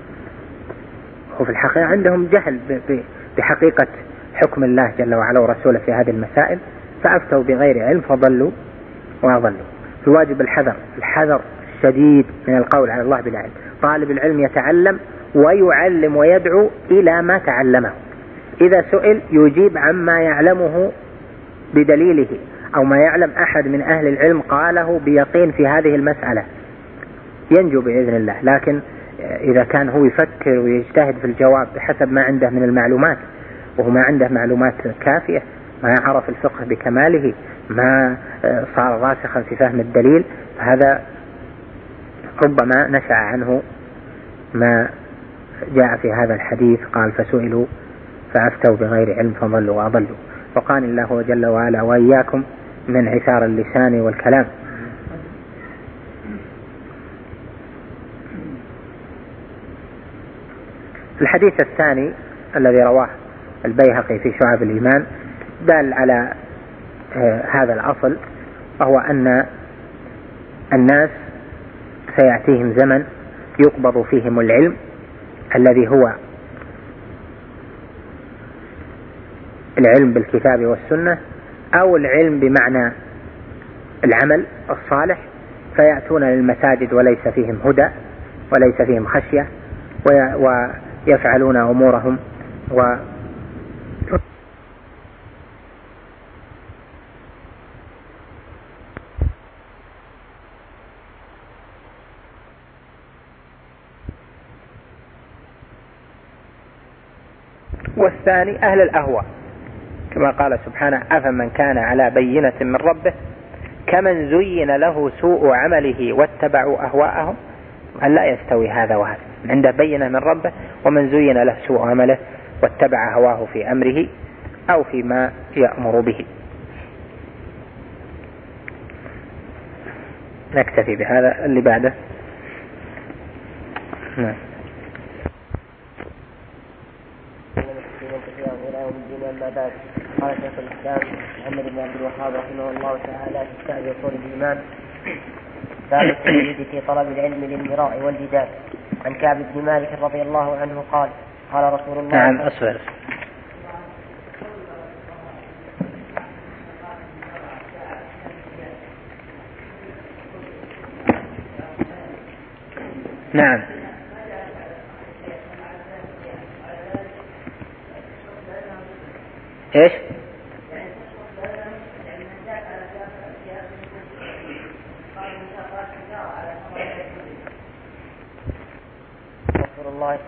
وفي الحقيقة عندهم جهل بحقيقة حكم الله جل وعلا ورسوله في هذه المسائل، فأفتوا بغير علم فضلوا وأضلوا. الواجب الحذر الحذر الشديد من القول على الله بلا علم. طالب العلم يتعلم ويعلم ويدعو إلى ما تعلمه، إذا سئل يجيب عما يعلمه بدليله، أو ما يعلم أحد من أهل العلم قاله بيقين في هذه المسألة ينجو بإذن الله. لكن إذا كان هو يفكر ويجتهد في الجواب بحسب ما عنده من المعلومات، وهو ما عنده معلومات كافية، ما عرف الفقه بكماله، ما صار راسخا في فهم الدليل، فهذا ربما نشأ عنه ما جاء في هذا الحديث، قال فسئلوا فأفتوا بغير علم فضلوا وأضلوا. وقال الله جل وعلا وإياكم من عثار اللسان والكلام. الحديث الثاني الذي رواه البيهقي في شعب الإيمان دال على آه هذا الأصل، وهو أن الناس سيأتيهم زمن يقبض فيهم العلم الذي هو العلم بالكتاب والسنة، أو العلم بمعنى العمل الصالح، فيأتون للمساجد وليس فيهم هدى وليس فيهم خشية، ويفعلون أمورهم و والثاني أهل الأهواء، كما قال سبحانه أفمن كان على بينة من ربه كمن زين له سوء عمله واتبعوا أهواءهم، أن لا يستوي هذا وهذا، عنده بينة من ربه ومن زين له سوء عمله واتبع هواه في أمره أو فيما يأمر به. نكتفي بهذا، اللي بعده نعم. قال شيخ الإسلام محمد بن عبد الوهاب رحمه الله تعالى في كتاب أصول الإيمان باب التجديد في طلب العلم للمراء والجدال. عن كعب بن مالك رضي الله عنه قال قال رسول الله نعم أصبر نعم ايش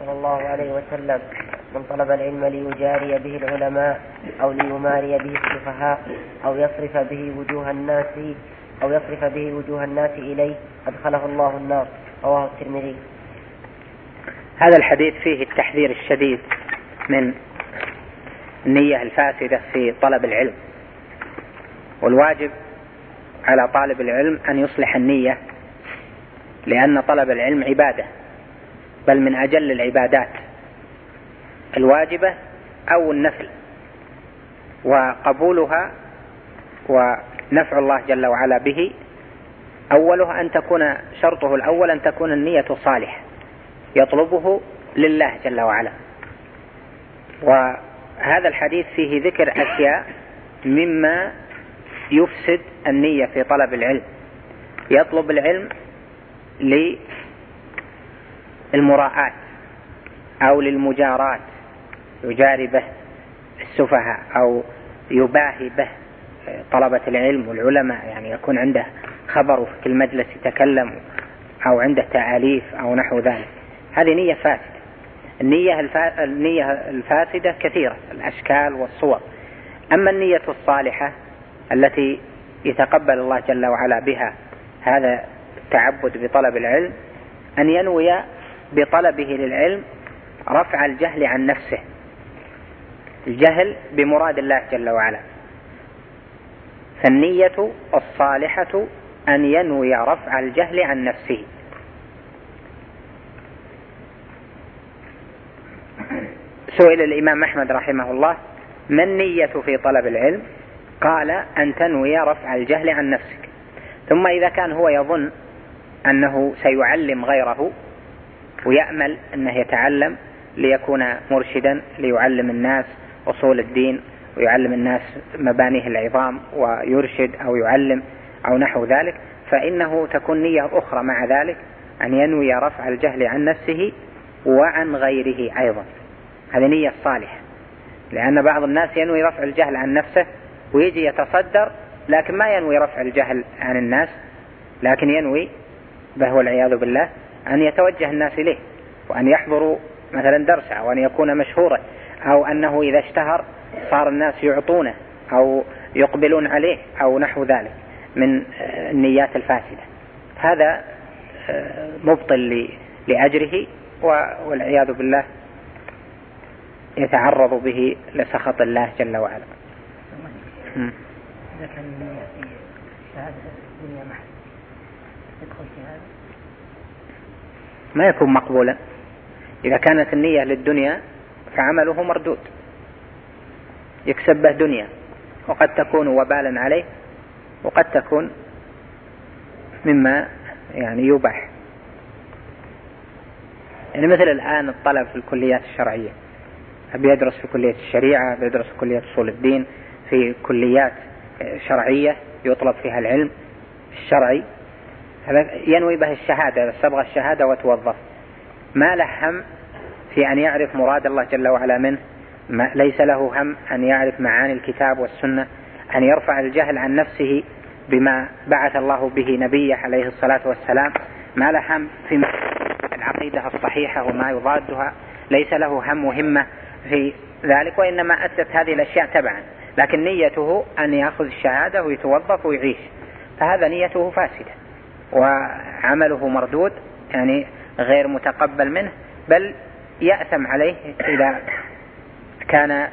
صلى الله عليه وسلم: من طلب العلم ليجاري به العلماء أو ليماري به السفهاء أو يصرف به وجوه الناس أو يصرف به وجوه الناس إليه أدخله الله النار. رواه الترمذي. هذا الحديث فيه التحذير الشديد من النية الفاسدة في طلب العلم، والواجب على طالب العلم أن يصلح النية، لأن طلب العلم عبادة، بل من أجل العبادات الواجبة أو النفل، وقبولها ونفع الله جل وعلا به أولها أن تكون شرطه الأول أن تكون النية صالحة يطلبه لله جل وعلا. وهذا الحديث فيه ذكر أشياء مما يفسد النية في طلب العلم. يطلب العلم للمراءات أو للمجارات، يجاري به السفهاء أو يباهي به طلبة العلم والعلماء، يعني يكون عنده خبر في المجلس يتكلم أو عنده تأليف أو نحو ذلك. هذه نية فاسدة. النية, الفا... النية الفاسدة كثيرة الأشكال والصور. أما النية الصالحة التي يتقبل الله جل وعلا بها هذا التعبد بطلب العلم، أن ينوي بطلبه للعلم رفع الجهل عن نفسه، الجهل بمراد الله جل وعلا. فالنية الصالحة أن ينوي رفع الجهل عن نفسه. سئل الإمام أحمد رحمه الله: ما النية في طلب العلم؟ قال: أن تنوي رفع الجهل عن نفسك. ثم إذا كان هو يظن أنه سيعلم غيره ويأمل أنه يتعلم ليكون مرشدا ليعلم الناس أصول الدين ويعلم الناس مبانيه العظام ويرشد أو يعلم أو نحو ذلك، فإنه تكون نية أخرى مع ذلك أن ينوي رفع الجهل عن نفسه وعن غيره أيضا. هذه نية صالحة، لأن بعض الناس ينوي رفع الجهل عن نفسه ويجي يتصدر لكن ما ينوي رفع الجهل عن الناس، لكن ينوي به والعياذ بالله أن يتوجه الناس إليه وأن يحضروا مثلا درسه وأن يكون مشهورا، أو أنه إذا اشتهر صار الناس يعطونه أو يقبلون عليه أو نحو ذلك من النيات الفاسدة. هذا مبطل لأجره والعياذ بالله يتعرض به لسخط الله جل وعلا. إذا كان النية في شهادة الدنيا محل يدخل في هذا؟ ما يكون مقبولا. إذا كانت النية للدنيا فعمله مردود، يكسب به دنيا، وقد تكون وبالا عليه وقد تكون مما يعني يباح. يعني مثل الآن الطلب في الكليات الشرعية، بيدرس في كلية الشريعة، بيدرس في كلية أصول الدين، في كليات شرعية يطلب فيها العلم الشرعي، هذا ينوي به الشهادة، استبغى الشهادة وتوظف، ما له هم في أن يعرف مراد الله جل وعلا منه، ما ليس له هم أن يعرف معاني الكتاب والسنة، أن يرفع الجهل عن نفسه بما بعث الله به نبيه عليه الصلاة والسلام، ما له هم في العقيدة الصحيحة وما يضادها، ليس له هم وهمة في ذلك، وإنما أتت هذه الأشياء تبعا، لكن نيته أن يأخذ الشهادة ويتوظف ويعيش، فهذا نيته فاسدة وعمله مردود، يعني غير متقبل منه، بل يأثم عليه إذا كان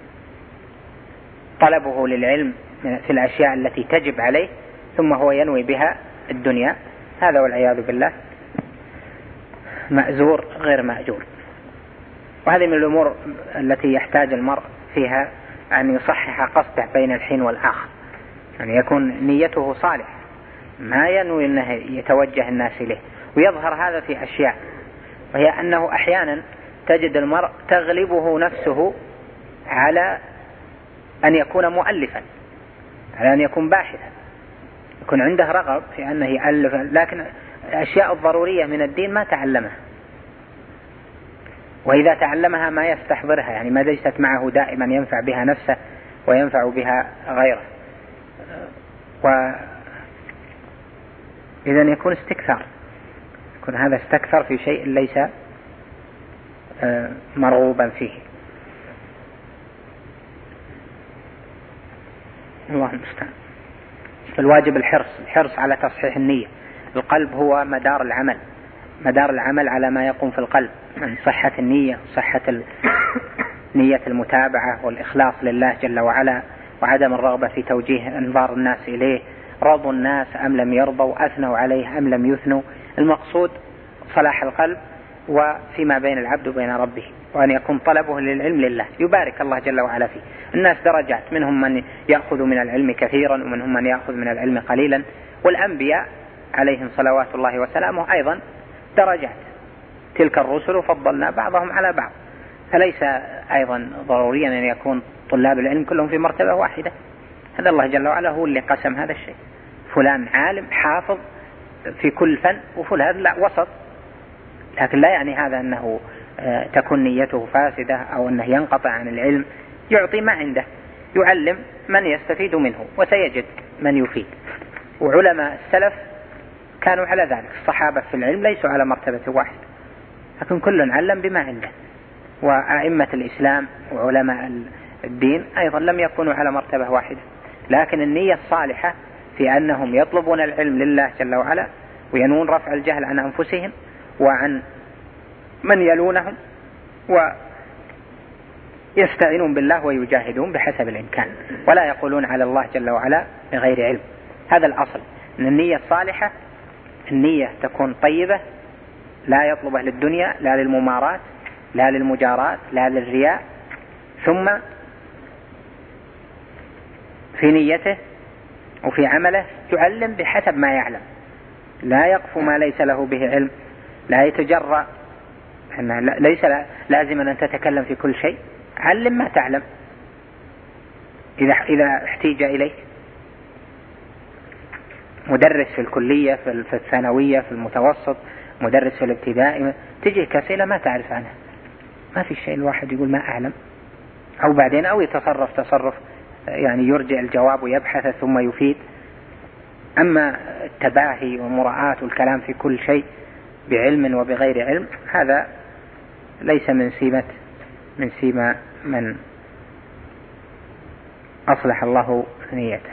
طلبه للعلم في الأشياء التي تجب عليه ثم هو ينوي بها الدنيا، هذا والعياذ بالله مأزور غير مأجور. وهذه من الأمور التي يحتاج المرء فيها أن يصحح قصده بين الحين والآخر، يعني يكون نيته صالح، ما ينوي أنه يتوجه الناس إليه. ويظهر هذا في أشياء، وهي أنه أحيانا تجد المرء تغلبه نفسه على أن يكون مؤلفا، على أن يكون باحثا، يكون عنده رغب في أنه يألف، لكن الأشياء الضرورية من الدين ما تعلمها، وإذا تعلمها ما يستحضرها، يعني ما ليست معه دائما ينفع بها نفسه وينفع بها غيره، وإذا يكون استكثار، يكون هذا استكثر في شيء ليس مرغوبا فيه. الله المستعان. فالواجب الحرص الحرص على تصحيح النية. القلب هو مدار العمل، مدار العمل على ما يقوم في القلب من صحة النية، صحة نية المتابعة والإخلاص لله جل وعلا، وعدم الرغبة في توجيه أنظار الناس إليه، رضوا الناس أم لم يرضوا، أثنوا عليه أم لم يثنوا. المقصود صلاح القلب وفيما بين العبد وبين ربه، وأن يكون طلبه للعلم لله يبارك الله جل وعلا فيه. الناس درجات، منهم من يأخذ من العلم كثيرا ومنهم من يأخذ من العلم قليلا، والأنبياء عليهم صلوات الله وسلامه أيضا درجات، تلك الرسل فضلنا بعضهم على بعض، فليس أيضا ضروريا أن يكون طلاب العلم كلهم في مرتبة واحدة. هذا الله جل وعلا هو اللي قسم هذا الشيء، فلان عالم حافظ في كل فن وفلان لا وسط، لكن لا يعني هذا أنه تكون نيته فاسدة أو أنه ينقطع عن العلم. يعطي ما عنده، يعلم من يستفيد منه وسيجد من يفيد. وعلماء السلف كانوا على ذلك، الصحابة في العلم ليسوا على مرتبة واحدة، لكن كل علم بما عنده. وأئمة الإسلام وعلماء الدين أيضا لم يكونوا على مرتبة واحدة، لكن النية الصالحة في أنهم يطلبون العلم لله جل وعلا وينون رفع الجهل عن أنفسهم وعن من يلونهم، ويستعينون بالله ويجاهدون بحسب الإمكان، ولا يقولون على الله جل وعلا بغير علم. هذا الأصل، أن النية الصالحة النية تكون طيبة، لا يطلبه للدنيا لا للممارات لا للمجارات لا للرياء. ثم في نيته وفي عمله يعلم بحسب ما يعلم، لا يقف ما ليس له به علم، لا يتجرأ، ليس لازما أن تتكلم في كل شيء، علم ما تعلم إذا إذا احتيج إليه. مدرس في الكلية في الثانوية في المتوسط، مدرس في الابتدائي، تجي كسيلة ما تعرف عنها، ما في شيء الواحد يقول ما أعلم، أو بعدين أو يتصرف تصرف يعني يرجع الجواب ويبحث ثم يفيد. أما التباهي ومراءات والكلام في كل شيء بعلم وبغير علم، هذا ليس من سمة من سمة من أصلح الله نيته.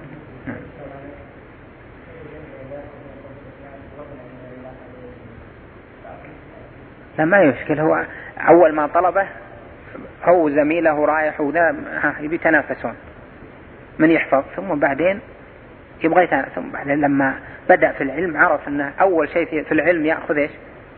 لا ما يشكل، هو أول ما طلبه هو زميله رايح وذا يبي يتنافسون من يحفظ، ثم بعدين يبغى يتنافس، ثم بعدين لما بدأ في العلم عرف أنه أول شيء في العلم يأخذ إيش؟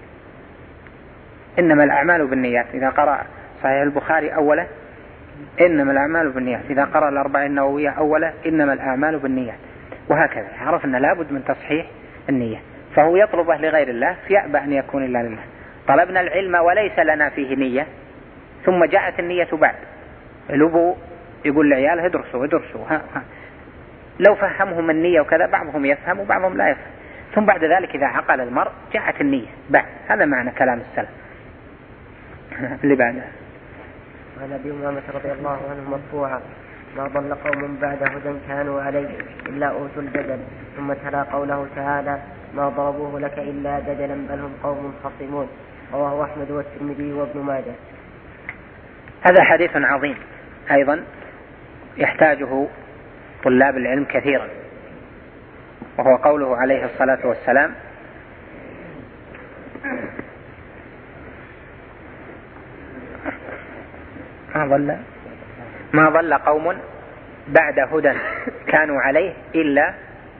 إنما الأعمال بالنيات. إذا قرأ صحيح البخاري أولا إنما الأعمال بالنيات، إذا قرأ الأربعين النووية أولا إنما الأعمال بالنيات، وهكذا. عرف أنه لابد من تصحيح النية، فهو يطلبه لغير الله فيأبى أن يكون إلا لله. طلبنا العلم وليس لنا فيه نية، ثم جاءت النية بعد. الأبو يقول لعياله ادرسوا ادرسوا ها ها. لو فهمهم النية وكذا، بعضهم يفهم وبعضهم لا يفهم، ثم بعد ذلك إذا عقل المرء جاءت النية بعد. هذا معنى كلام السلف. اللي بعده عن أبي أمامة رضي الله عنه مرفوعا: ما ضل قوم بعد هدى كانوا عليه إلا أوتوا الجدل. ثم تلا قوله تعالى: ما ضربوه لك إلا جدلا بل هم قوم خصمون. رواه أحمد والترمذي وابن ماجه. هذا حديث عظيم أيضا يحتاجه طلاب العلم كثيرا، وهو قوله عليه الصلاة والسلام: ما ضل ما ضل قوم بعد هدى كانوا عليه إلا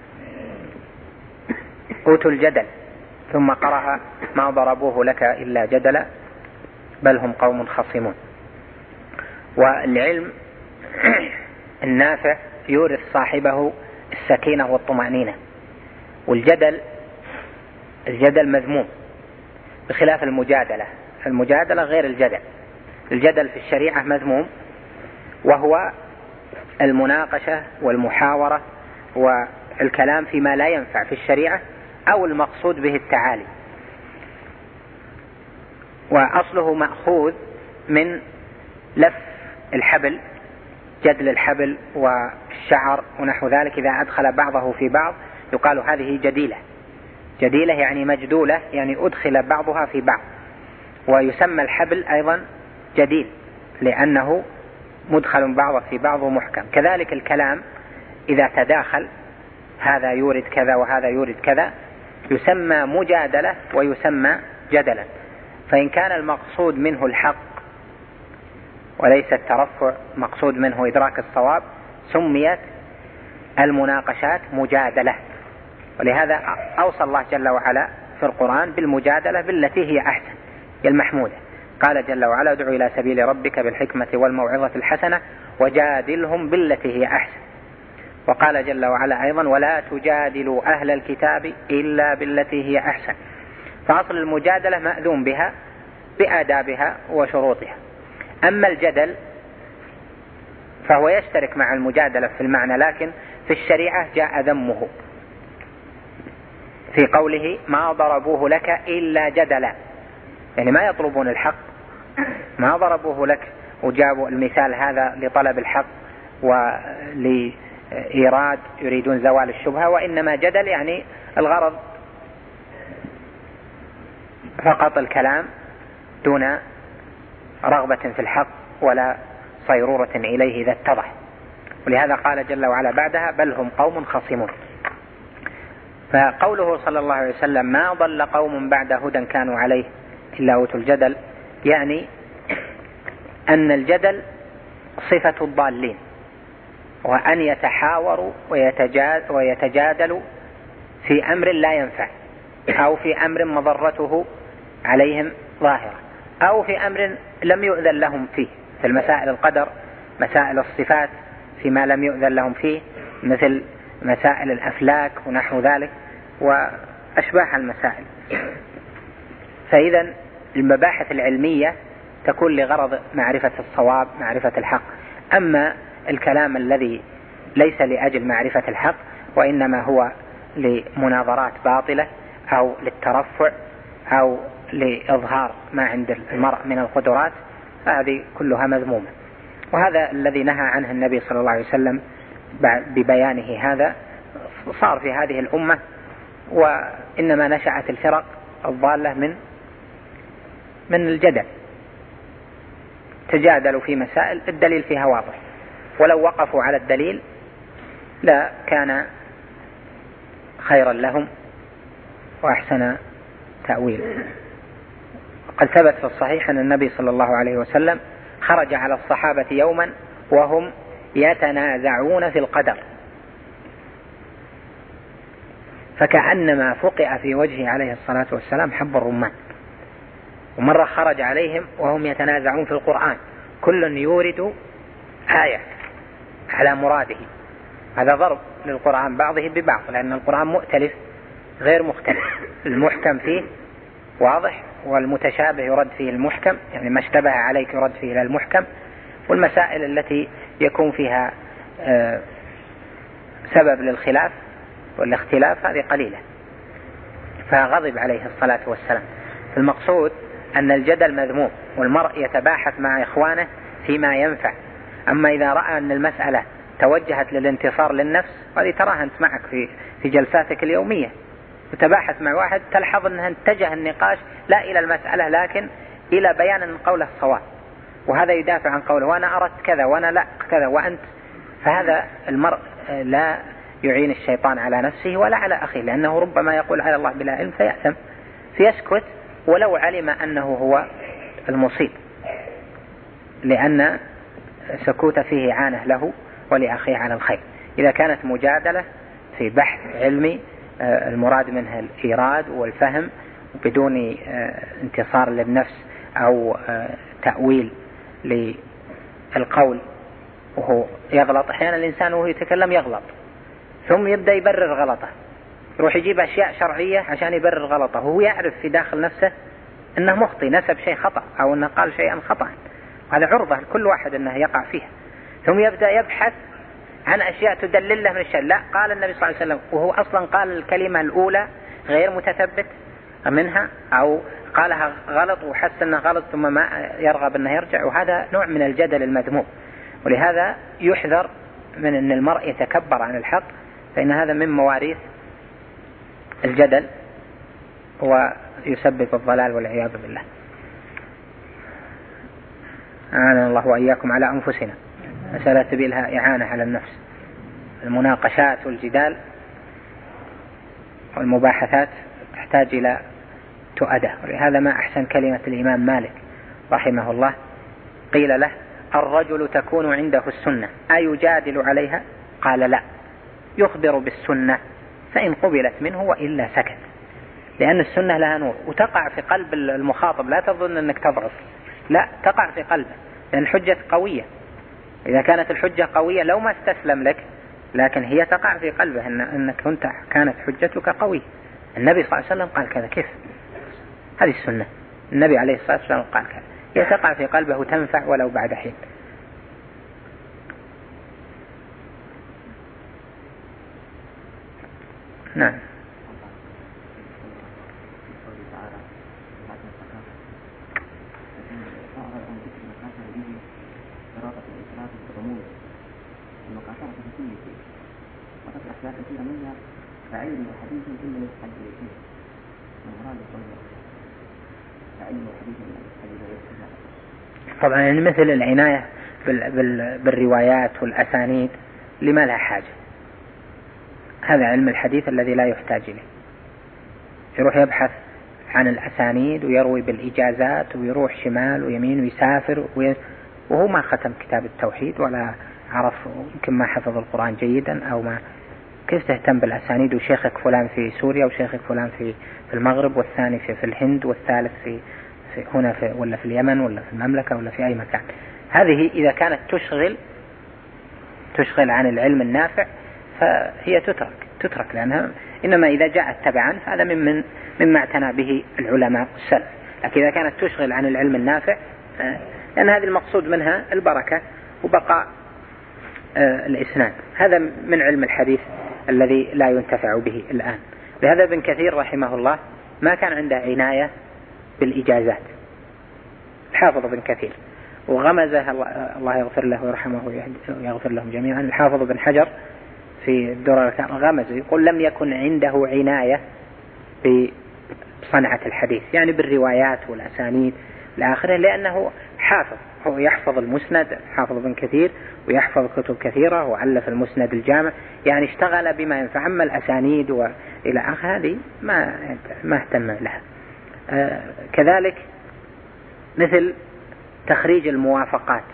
أوتوا الجدل. ثم قرأ: ما ضربوه لك إلا جدلا بل هم قوم خصمون. والعلم النافع يورث صاحبه السكينة والطمأنينة، والجدل الجدل مذموم بخلاف المجادلة. المجادلة غير الجدل. الجدل في الشريعة مذموم، وهو المناقشة والمحاورة والكلام فيما لا ينفع في الشريعة أو المقصود به التعالي، وأصله مأخوذ من لف الحبل، جدل الحبل والشعر ونحو ذلك. إذا أدخل بعضه في بعض يقال هذه جديلة. جديلة يعني مجدولة، يعني أدخل بعضها في بعض. ويسمى الحبل أيضا جديد لأنه مدخل بعضه في بعض ومحكم. كذلك الكلام إذا تداخل هذا يورد كذا وهذا يورد كذا يسمى مجادلة ويسمى جدلا. فإن كان المقصود منه الحق وليس الترفع، مقصود منه إدراك الصواب، سميت المناقشات مجادلة. ولهذا أوصى الله جل وعلا في القرآن بالمجادلة بالتي هي أحسن، هي المحمودة. قال جل وعلا: ادع إلى سبيل ربك بالحكمة والموعظة الحسنة وجادلهم بالتي هي أحسن. وقال جل وعلا أيضا: ولا تجادلوا أهل الكتاب إلا بالتي هي أحسن. فأصل المجادلة مأذون بها بآدابها وشروطها. أما الجدل فهو يشترك مع المجادلة في المعنى، لكن في الشريعة جاء ذمه في قوله: ما ضربوه لك إلا جدلا، يعني ما يطلبون الحق، ما ضربوه لك. وجابوا المثال هذا لطلب الحق ولإيراد يريدون زوال الشبهة، وإنما جدل يعني الغرض فقط الكلام دون رغبة في الحق ولا صيرورة إليه إذا اتضح. ولهذا قال جل وعلا بعدها: بل هم قوم خصمون. فقوله صلى الله عليه وسلم: ما ضل قوم بعد هدى كانوا عليه إلا أوتوا الجدل، يعني أن الجدل صفة الضالين، وأن يتحاوروا ويتجادلوا في أمر لا ينفع، أو في أمر مضرته عليهم ظاهرة، أو في أمر لم يؤذن لهم فيه، في المسائل القدر، مسائل الصفات فيما لم يؤذن لهم فيه، مثل مسائل الأفلاك ونحو ذلك وأشباه المسائل. فإذا المباحث العلمية تكون لغرض معرفة الصواب، معرفة الحق. أما الكلام الذي ليس لأجل معرفة الحق وإنما هو لمناظرات باطلة أو للترفع أو لإظهار ما عند المرء من القدرات، هذه كلها مذمومة. وهذا الذي نهى عنه النبي صلى الله عليه وسلم ببيانه هذا صار في هذه الأمة، وإنما نشأت الفرق الضالة من من الجدل، تجادلوا في مسائل الدليل فيها واضح، ولو وقفوا على الدليل لا كان خيرا لهم وأحسن تأويل. قد ثبت في الصحيح أن النبي صلى الله عليه وسلم خرج على الصحابة يوما وهم يتنازعون في القدر، فكأنما فقع في وجهه عليه الصلاة والسلام حب الرمان. ومرة خرج عليهم وهم يتنازعون في القرآن، كل يورد آية على مراده، هذا ضرب للقرآن بعضه ببعض، لأن القرآن مؤتلف غير مختلف، المحكم فيه واضح والمتشابه يرد فيه المحكم، يعني ما اشتبه عليك يرد فيه إلى المحكم، والمسائل التي يكون فيها سبب للخلاف والاختلاف هذه قليلة. فغضب عليه الصلاة والسلام. المقصود أن الجدل مذموم، والمرء يتباحث مع إخوانه فيما ينفع. أما إذا رأى أن المسألة توجهت للانتصار للنفس، هذه تراها أنت معك في في جلساتك اليومية، وتباحث مع واحد تلحظ أنها اتجه النقاش لا إلى المسألة لكن إلى بيان أن قوله الصواب، وهذا يدافع عن قوله وأنا أردت كذا وأنا لا كذا وأنت. فهذا المرء لا يعين الشيطان على نفسه ولا على أخيه، لأنه ربما يقول على الله بلا علم فيأثم، فيسكت ولو علم أنه هو المصيب، لأن سكوت فيه عانه له ولأخيه على الخير. إذا كانت مجادلة في بحث علمي المراد منها الإيراد والفهم بدون انتصار للنفس أو تأويل للقول، وهو يغلط أحيانا الإنسان وهو يتكلم يغلط ثم يبدأ يبرر غلطه، يروح يجيب أشياء شرعية عشان يبرر غلطه، وهو يعرف في داخل نفسه أنه مخطئ، نسب شيء خطأ أو أنه قال شيئا خطأ، هذا عرضة لكل واحد أنه يقع فيها. ثم يبدأ يبحث عن أشياء تدلل له من الشيء. لا، قال النبي صلى الله عليه وسلم، وهو أصلا قال الكلمة الأولى غير متثبت منها أو قالها غلط وحس أنه غلط ثم ما يرغب أنه يرجع، وهذا نوع من الجدل المذموم. ولهذا يحذر من أن المرء يتكبر عن الحق، فإن هذا من مواريث الجدل ويسبب الضلال والعياذ بالله. أعاننا الله وإياكم على أنفسنا. مسألة تبي لها إعانة على النفس. المناقشات والجدال والمباحثات تحتاج إلى تؤدة، ولهذا ما أحسن كلمة الإمام مالك رحمه الله، قيل له: الرجل تكون عنده السنة أيجادل عليها؟ قال: لا، يخبر بالسنة فإن قبلت منه وإلا سكت. لأن السنة لها نور وتقع في قلب المخاطب، لا تظن أنك تضعف، لا، تقع في قلبه، لأن الحجة قوية. إذا كانت الحجة قوية لو ما استسلم لك، لكن هي تقع في قلبه إن أنك كنت كانت حجتك قوية. النبي صلى الله عليه وسلم قال كذا، كيف؟ هذه السنة، النبي عليه الصلاة والسلام قال كذا، هي تقع في قلبه وتنفع ولو بعد حين. نعم. طبعا يعني مثل العناية بال بال بالروايات والأسانيد لما لا حاجة، هذا علم الحديث الذي لا يحتاج إليه. يروح يبحث عن الأسانيد ويروي بالإجازات ويروح شمال ويمين ويسافر وي... وهو ما ختم كتاب التوحيد ولا عرف، يمكن ما حفظ القرآن جيدا أو ما. كيف تهتم بالأسانيد وشيخك فلان في سوريا وشيخك فلان في في المغرب والثاني في في الهند والثالث في, في هنا في ولا في اليمن ولا في المملكة ولا في أي مكان؟ هذه إذا كانت تشغل تشغل عن العلم النافع فهي تترك تترك لأنها إنما إذا جاءت تبعا هذا ممن مما اعتنى به العلماء السلف. لكن إذا كانت تشغل عن العلم النافع، لأن هذه المقصود منها البركة وبقاء الإسناد، هذا من علم الحديث الذي لا ينتفع به الآن. لهذا ابن كثير رحمه الله ما كان عنده عناية بالإجازات، الحافظ ابن كثير، وغمزه الله يغفر له ويرحمه ويغفر لهم جميعا الحافظ ابن حجر في الدرر غمزه، يقول: لم يكن عنده عناية بصنعة الحديث، يعني بالروايات والأسانيد لآخره، لأنه حافظ، هو يحفظ المسند، حافظ ابن كثير، ويحفظ كتب كثيرة وألف المسند الجامع، يعني اشتغل بما ينفع. أما الأسانيد وإلى آخر هذه ما ما اهتم لها. آه كذلك مثل تخريج الموافقات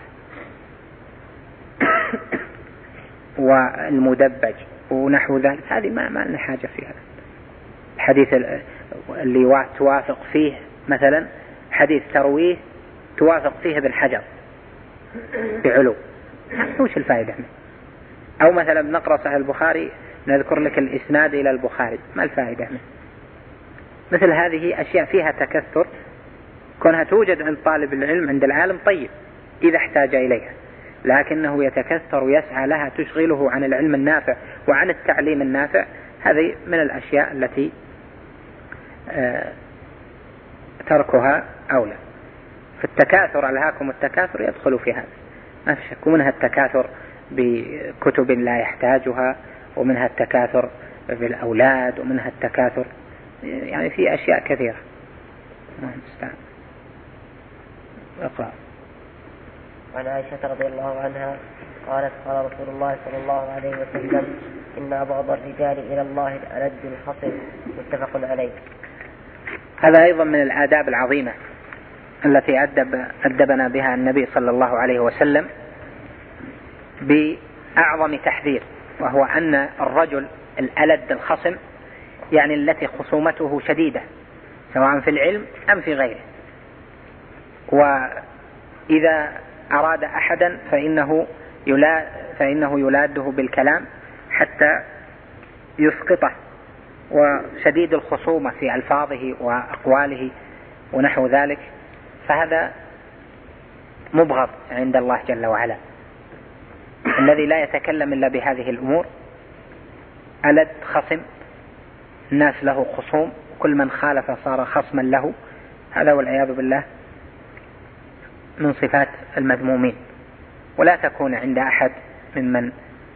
والمدبج ونحو ذلك، هذه ما ما لنا حاجة فيها. الحديث اللي توافق فيه مثلا حديث ترويه توافق فيه ابن حجر بعلو، وش الفائدة منه؟ أو مثلا بنقرأ صحيح البخاري نذكر لك الإسناد إلى البخاري، ما الفائدة منه؟ مثل هذه أشياء فيها تكثر، كونها توجد عند طالب العلم عند العالم طيب إذا احتاج إليها، لكنه يتكثر ويسعى لها تشغله عن العلم النافع وعن التعليم النافع، هذه من الأشياء التي آه تركها أولى. فالتكاثر ألهاكم التكاثر يدخل في هذا، ما في شك. ومنها التكاثر بكتب لا يحتاجها، ومنها التكاثر بالأولاد، ومنها التكاثر يعني في أشياء كثيرة. ما نستعمل. اقرأ. عن عائشة رضي الله عنها قالت: قال رسول الله صلى الله عليه وسلم: إن أبغض الرجال إلى الله الألد الخصم. متفق عليه. هذا أيضا من الآداب العظيمة التي أدب أدبنا بها النبي صلى الله عليه وسلم بأعظم تحذير، وهو أن الرجل الألد الخصم يعني التي خصومته شديدة سواء في العلم أم في غيره، وإذا أراد أحدا فإنه يلا فإنه يلاده بالكلام حتى يسقطه، وشديد الخصومة في ألفاظه وأقواله ونحو ذلك، فهذا مبغض عند الله جل وعلا. الذي لا يتكلم إلا بهذه الأمور ألد خصم، الناس له خصوم، كل من خالف صار خصما له، هذا والعياذ بالله من صفات المذمومين. ولا تكون عند أحد ممن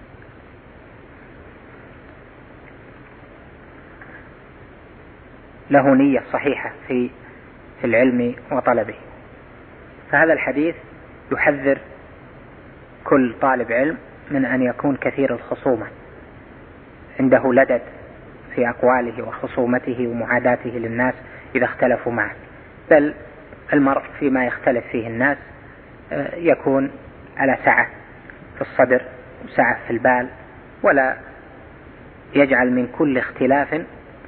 له نية صحيحة في في العلم وطلبه. فهذا الحديث يحذر كل طالب علم من أن يكون كثير الخصومة، عنده لدد في أقواله وخصومته ومعاداته للناس إذا اختلفوا معه، بل المرء فيما يختلف فيه الناس يكون على سعة في الصدر وسعة في البال، ولا يجعل من كل اختلاف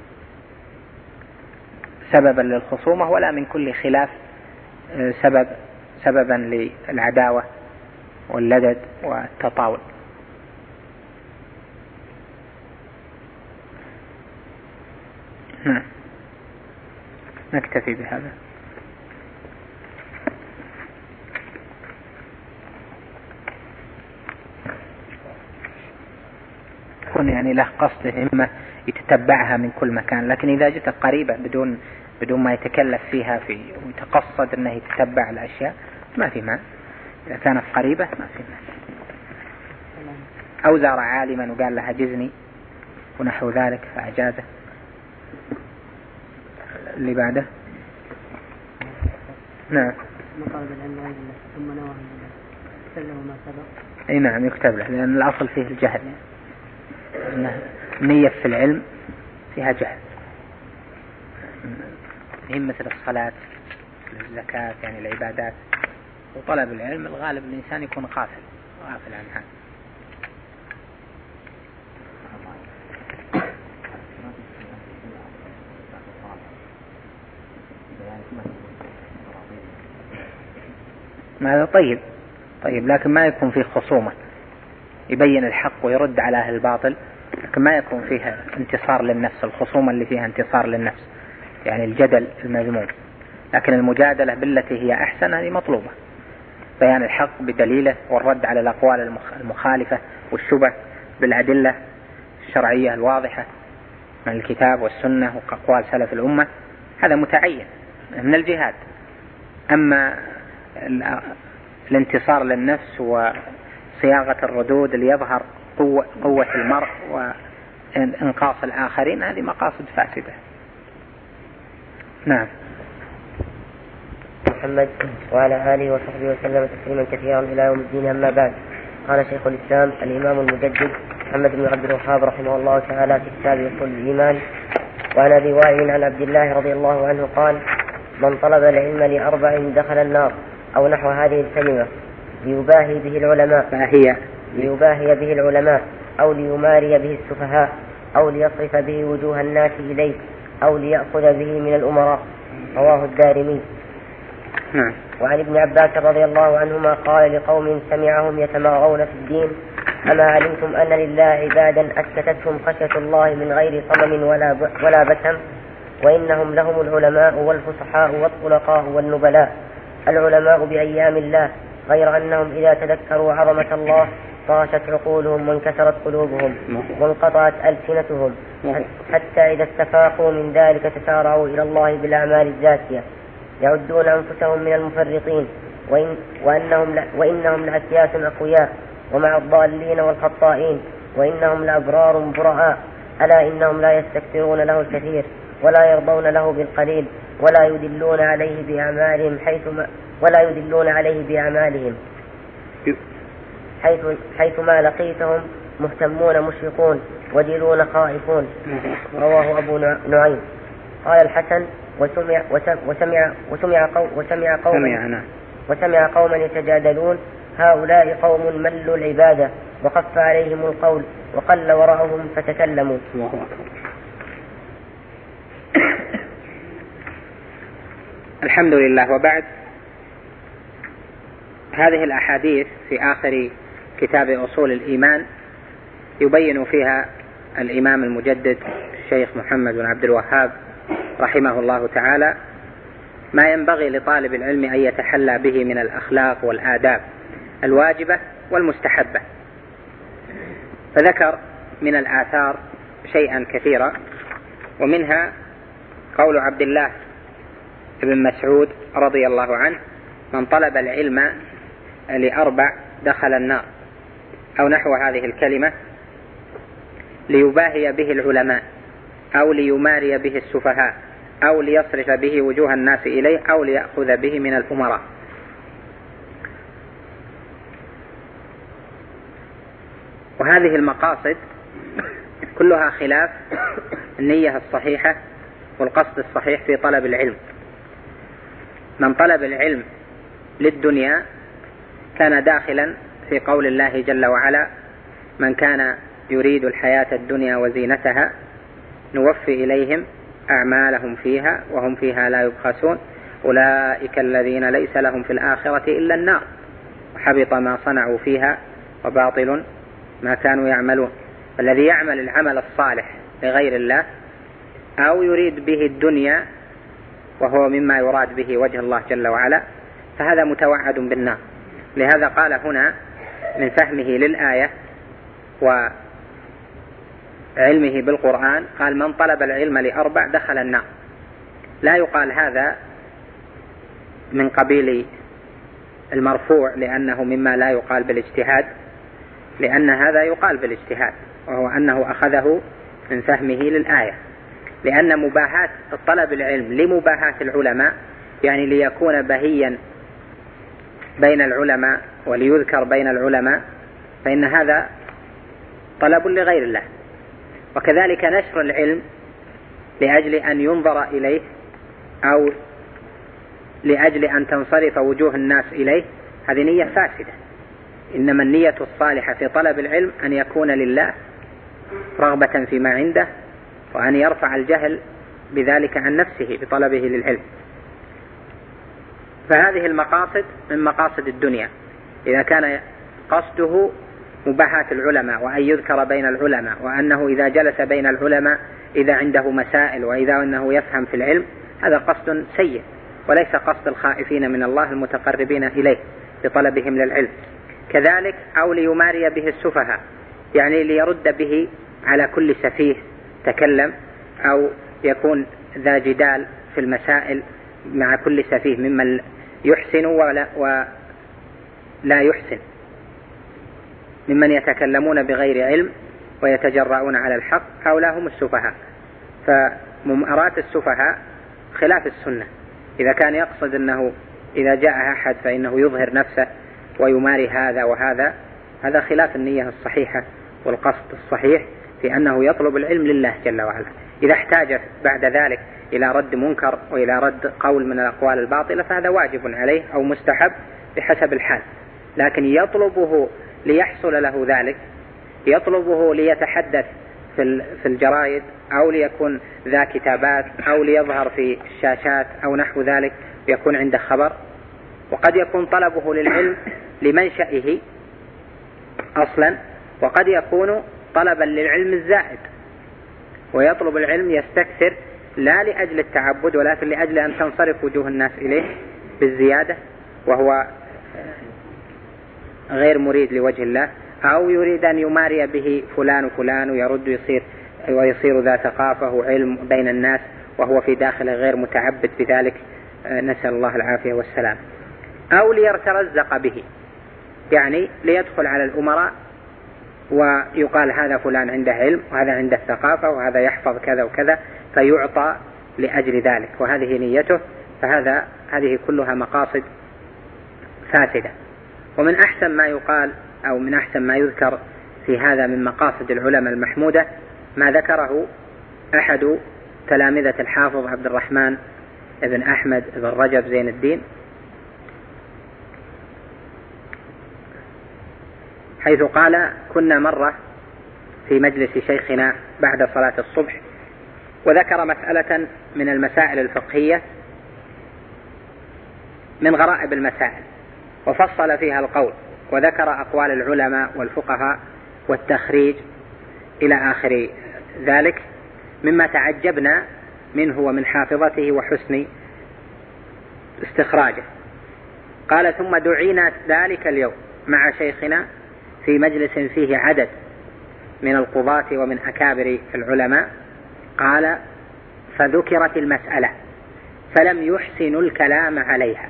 سببا للخصومة، ولا من كل خلاف سبب سببا للعداوة واللدد والتطاول. نكتفي بهذا. يكون يعني له قصد إما يتتبعها من كل مكان، لكن إذا جت قريبة بدون بدون ما يتكلف فيها في ويتقصد أنه يتتبع الأشياء ما في معنى. إذا كانت قريبة ما في معنى. أو زار عالما وقال لها جزني ونحو ذلك فأجازه. اللي بعده نعم مقابل العلم غير الله ثم نواه سلم ما سبق. أي نعم يكتب له، لأن الأصل فيه الجهل، أنه نية في العلم فيها جهل، هي مثل الصلاة الزكاة يعني العبادات، وطلب العلم الغالب الإنسان يكون غافل غافل عنها. هذا طيب طيب لكن ما يكون فيه خصومة، يبين الحق ويرد على أهل الباطل، لكن ما يكون فيها انتصار للنفس، الخصومة اللي فيها انتصار للنفس يعني الجدل المذموم. لكن المجادلة بالتي هي أحسن هذه مطلوبة، بيان الحق بدليله والرد على الأقوال المخالفة والشبه بالأدلة الشرعية الواضحة من الكتاب والسنة وأقوال سلف الأمة، هذا متعين من الجهاد. أما الانتصار للنفس وصياغة الردود ليظهر قوة, قوة المرء وإنقاص الآخرين هذه مقاصد فاسدة. نعم. محمد وعلى آله وصحبه وسلم تسليما كثيرا إلى يوم الدين. أما بعد، قال شيخ الإسلام الإمام المجدد محمد بن عبد الوهاب رحمه الله تعالى في كتاب أصول الإيمان: وعن أبي وائل عن عبد الله رضي الله عنه قال: من طلب العلم لأربع دخل النار، أو نحو هذه الكلمة، ليباهي به العلماء فهي ليباهي به العلماء أو ليماري به السفهاء أو ليصرف به وجوه الناس إليه أو ليأخذ به من الأمراء. رواه الدارمي. نعم. وعن ابن عباس رضي الله عنهما قال لقوم سمعهم يتمارون في الدين: أما علمتم أن لله عبادا أسكتتهم خشية الله من غير صمم ولا ولا بسم، وإنهم لهم العلماء والفصحاء والطلقاء والنبلاء. العلماء بأيام الله، غير أنهم إذا تذكروا عظمة الله طاشت عقولهم وانكسرت قلوبهم وانقطعت ألسنتهم، حتى إذا استفاقوا من ذلك تسارعوا إلى الله بالأعمال الزاكية، يعدون أنفسهم من المفرطين، وإن وأنهم وإنهم لأكياس أقوياء ومع الضالين والخطائين، وإنهم لأبرار براء. ألا إنهم لا يستكثرون له الكثير ولا يرضون له بالقليل، ولا يدلون عليه بأعمالهم حيثما ولا يدلون عليه بأعمالهم حيث حيثما لقيتهم مهتمون مشفقون ودلون خائفون. رواه أبو نعيم. قال الحسن: وسمع وسمع وسمع قوم وسمع قوم وسمع قوما يتجادلون: هؤلاء قوم ملوا العبادة وخف عليهم القول وقل وراءهم فتكلموا. الحمد لله. وبعد، هذه الأحاديث في آخر كتاب أصول الإيمان يبين فيها الإمام المجدد الشيخ محمد بن عبد الوهاب رحمه الله تعالى ما ينبغي لطالب العلم أن يتحلى به من الأخلاق والآداب الواجبة والمستحبة. فذكر من الآثار شيئا كثيرا، ومنها قول عبد الله بن مسعود رضي الله عنه: من طلب العلم لأربع دخل النار، أو نحو هذه الكلمة: ليباهي به العلماء أو ليماري به السفهاء أو ليصرف به وجوه الناس إليه أو ليأخذ به من الأمراء. وهذه المقاصد كلها خلاف النية الصحيحة والقصد الصحيح في طلب العلم. من طلب العلم للدنيا كان داخلا في قول الله جل وعلا: من كان يريد الحياة الدنيا وزينتها نوفي إليهم أعمالهم فيها وهم فيها لا يبخسون أولئك الذين ليس لهم في الآخرة إلا النار وحبط ما صنعوا فيها وباطل ما كانوا يعملون. الذي يعمل العمل الصالح لغير الله أو يريد به الدنيا وهو مما يراد به وجه الله جل وعلا فهذا متوعد بالنار. لهذا قال هنا من فهمه للآية وعلمه بالقرآن قال: من طلب العلم لأربع دخل النار. لا يقال هذا من قبيل المرفوع لأنه مما لا يقال بالاجتهاد، لأن هذا يقال بالاجتهاد، وهو أنه أخذه من فهمه للآية، لأن مباهاة الطلب العلم لمباهاة العلماء يعني ليكون بهيا بين العلماء وليذكر بين العلماء، فإن هذا طلب لغير الله. وكذلك نشر العلم لأجل أن ينظر إليه أو لأجل أن تنصرف وجوه الناس إليه، هذه نية فاسدة. إنما النية الصالحة في طلب العلم أن يكون لله رغبة فيما عنده، وأن يرفع الجهل بذلك عن نفسه بطلبه للعلم. فهذه المقاصد من مقاصد الدنيا إذا كان قصده مباهاة العلماء وأن يذكر بين العلماء، وأنه إذا جلس بين العلماء إذا عنده مسائل وإذا أنه يفهم في العلم، هذا قصد سيء وليس قصد الخائفين من الله المتقربين إليه بطلبهم للعلم. كذلك أو ليماري به السفهاء، يعني ليرد به على كل سفيه تكلم، أو يكون ذا جدال في المسائل مع كل سفيه ممن يحسن ولا, ولا يحسن، ممن يتكلمون بغير علم ويتجرؤون على الحق، هؤلاء هم السفهاء. فممارات السفهاء خلاف السنة. إذا كان يقصد أنه إذا جاء أحد فإنه يظهر نفسه ويماري هذا وهذا، هذا خلاف النية الصحيحة والقصد الصحيح في أنه يطلب العلم لله جل وعلا. إذا احتاج بعد ذلك إلى رد منكر وإلى رد قول من الأقوال الباطلة فهذا واجب عليه أو مستحب بحسب الحال، لكن يطلبه ليحصل له ذلك، يطلبه ليتحدث في الجرائد أو ليكون ذا كتابات أو ليظهر في الشاشات أو نحو ذلك يكون عنده خبر. وقد يكون طلبه للعلم لمنشئه أصلا، وقد يكون طلبا للعلم الزائد، ويطلب العلم يستكثر لا لأجل التعبد ولكن لأجل أن تنصرف وجوه الناس إليه بالزيادة، وهو غير مريد لوجه الله، أو يريد أن يماري به فلان وفلان ويرد يصير ويصير ذا ثقافة وعلم بين الناس وهو في داخله غير متعبد بذلك، نسأل الله العافية والسلام. أو ليترزق به، يعني ليدخل على الأمراء ويقال هذا فلان عنده علم وهذا عنده ثقافة وهذا يحفظ كذا وكذا فيعطى لأجل ذلك، وهذه نيته، فهذا هذه كلها مقاصد فاسدة. ومن أحسن ما يقال أو من أحسن ما يذكر في هذا من مقاصد العلماء المحمودة ما ذكره أحد تلامذة الحافظ عبد الرحمن ابن أحمد بن رجب زين الدين، حيث قال: كنا مرة في مجلس شيخنا بعد صلاة الصبح، وذكر مسألة من المسائل الفقهية من غرائب المسائل، وفصل فيها القول وذكر أقوال العلماء والفقهاء والتخريج إلى آخر ذلك مما تعجبنا منه ومن حافظته وحسن استخراجه. قال: ثم دعينا ذلك اليوم مع شيخنا في مجلس فيه عدد من القضاة ومن أكابر العلماء. قال: فذكرت المسألة فلم يحسنوا الكلام عليها،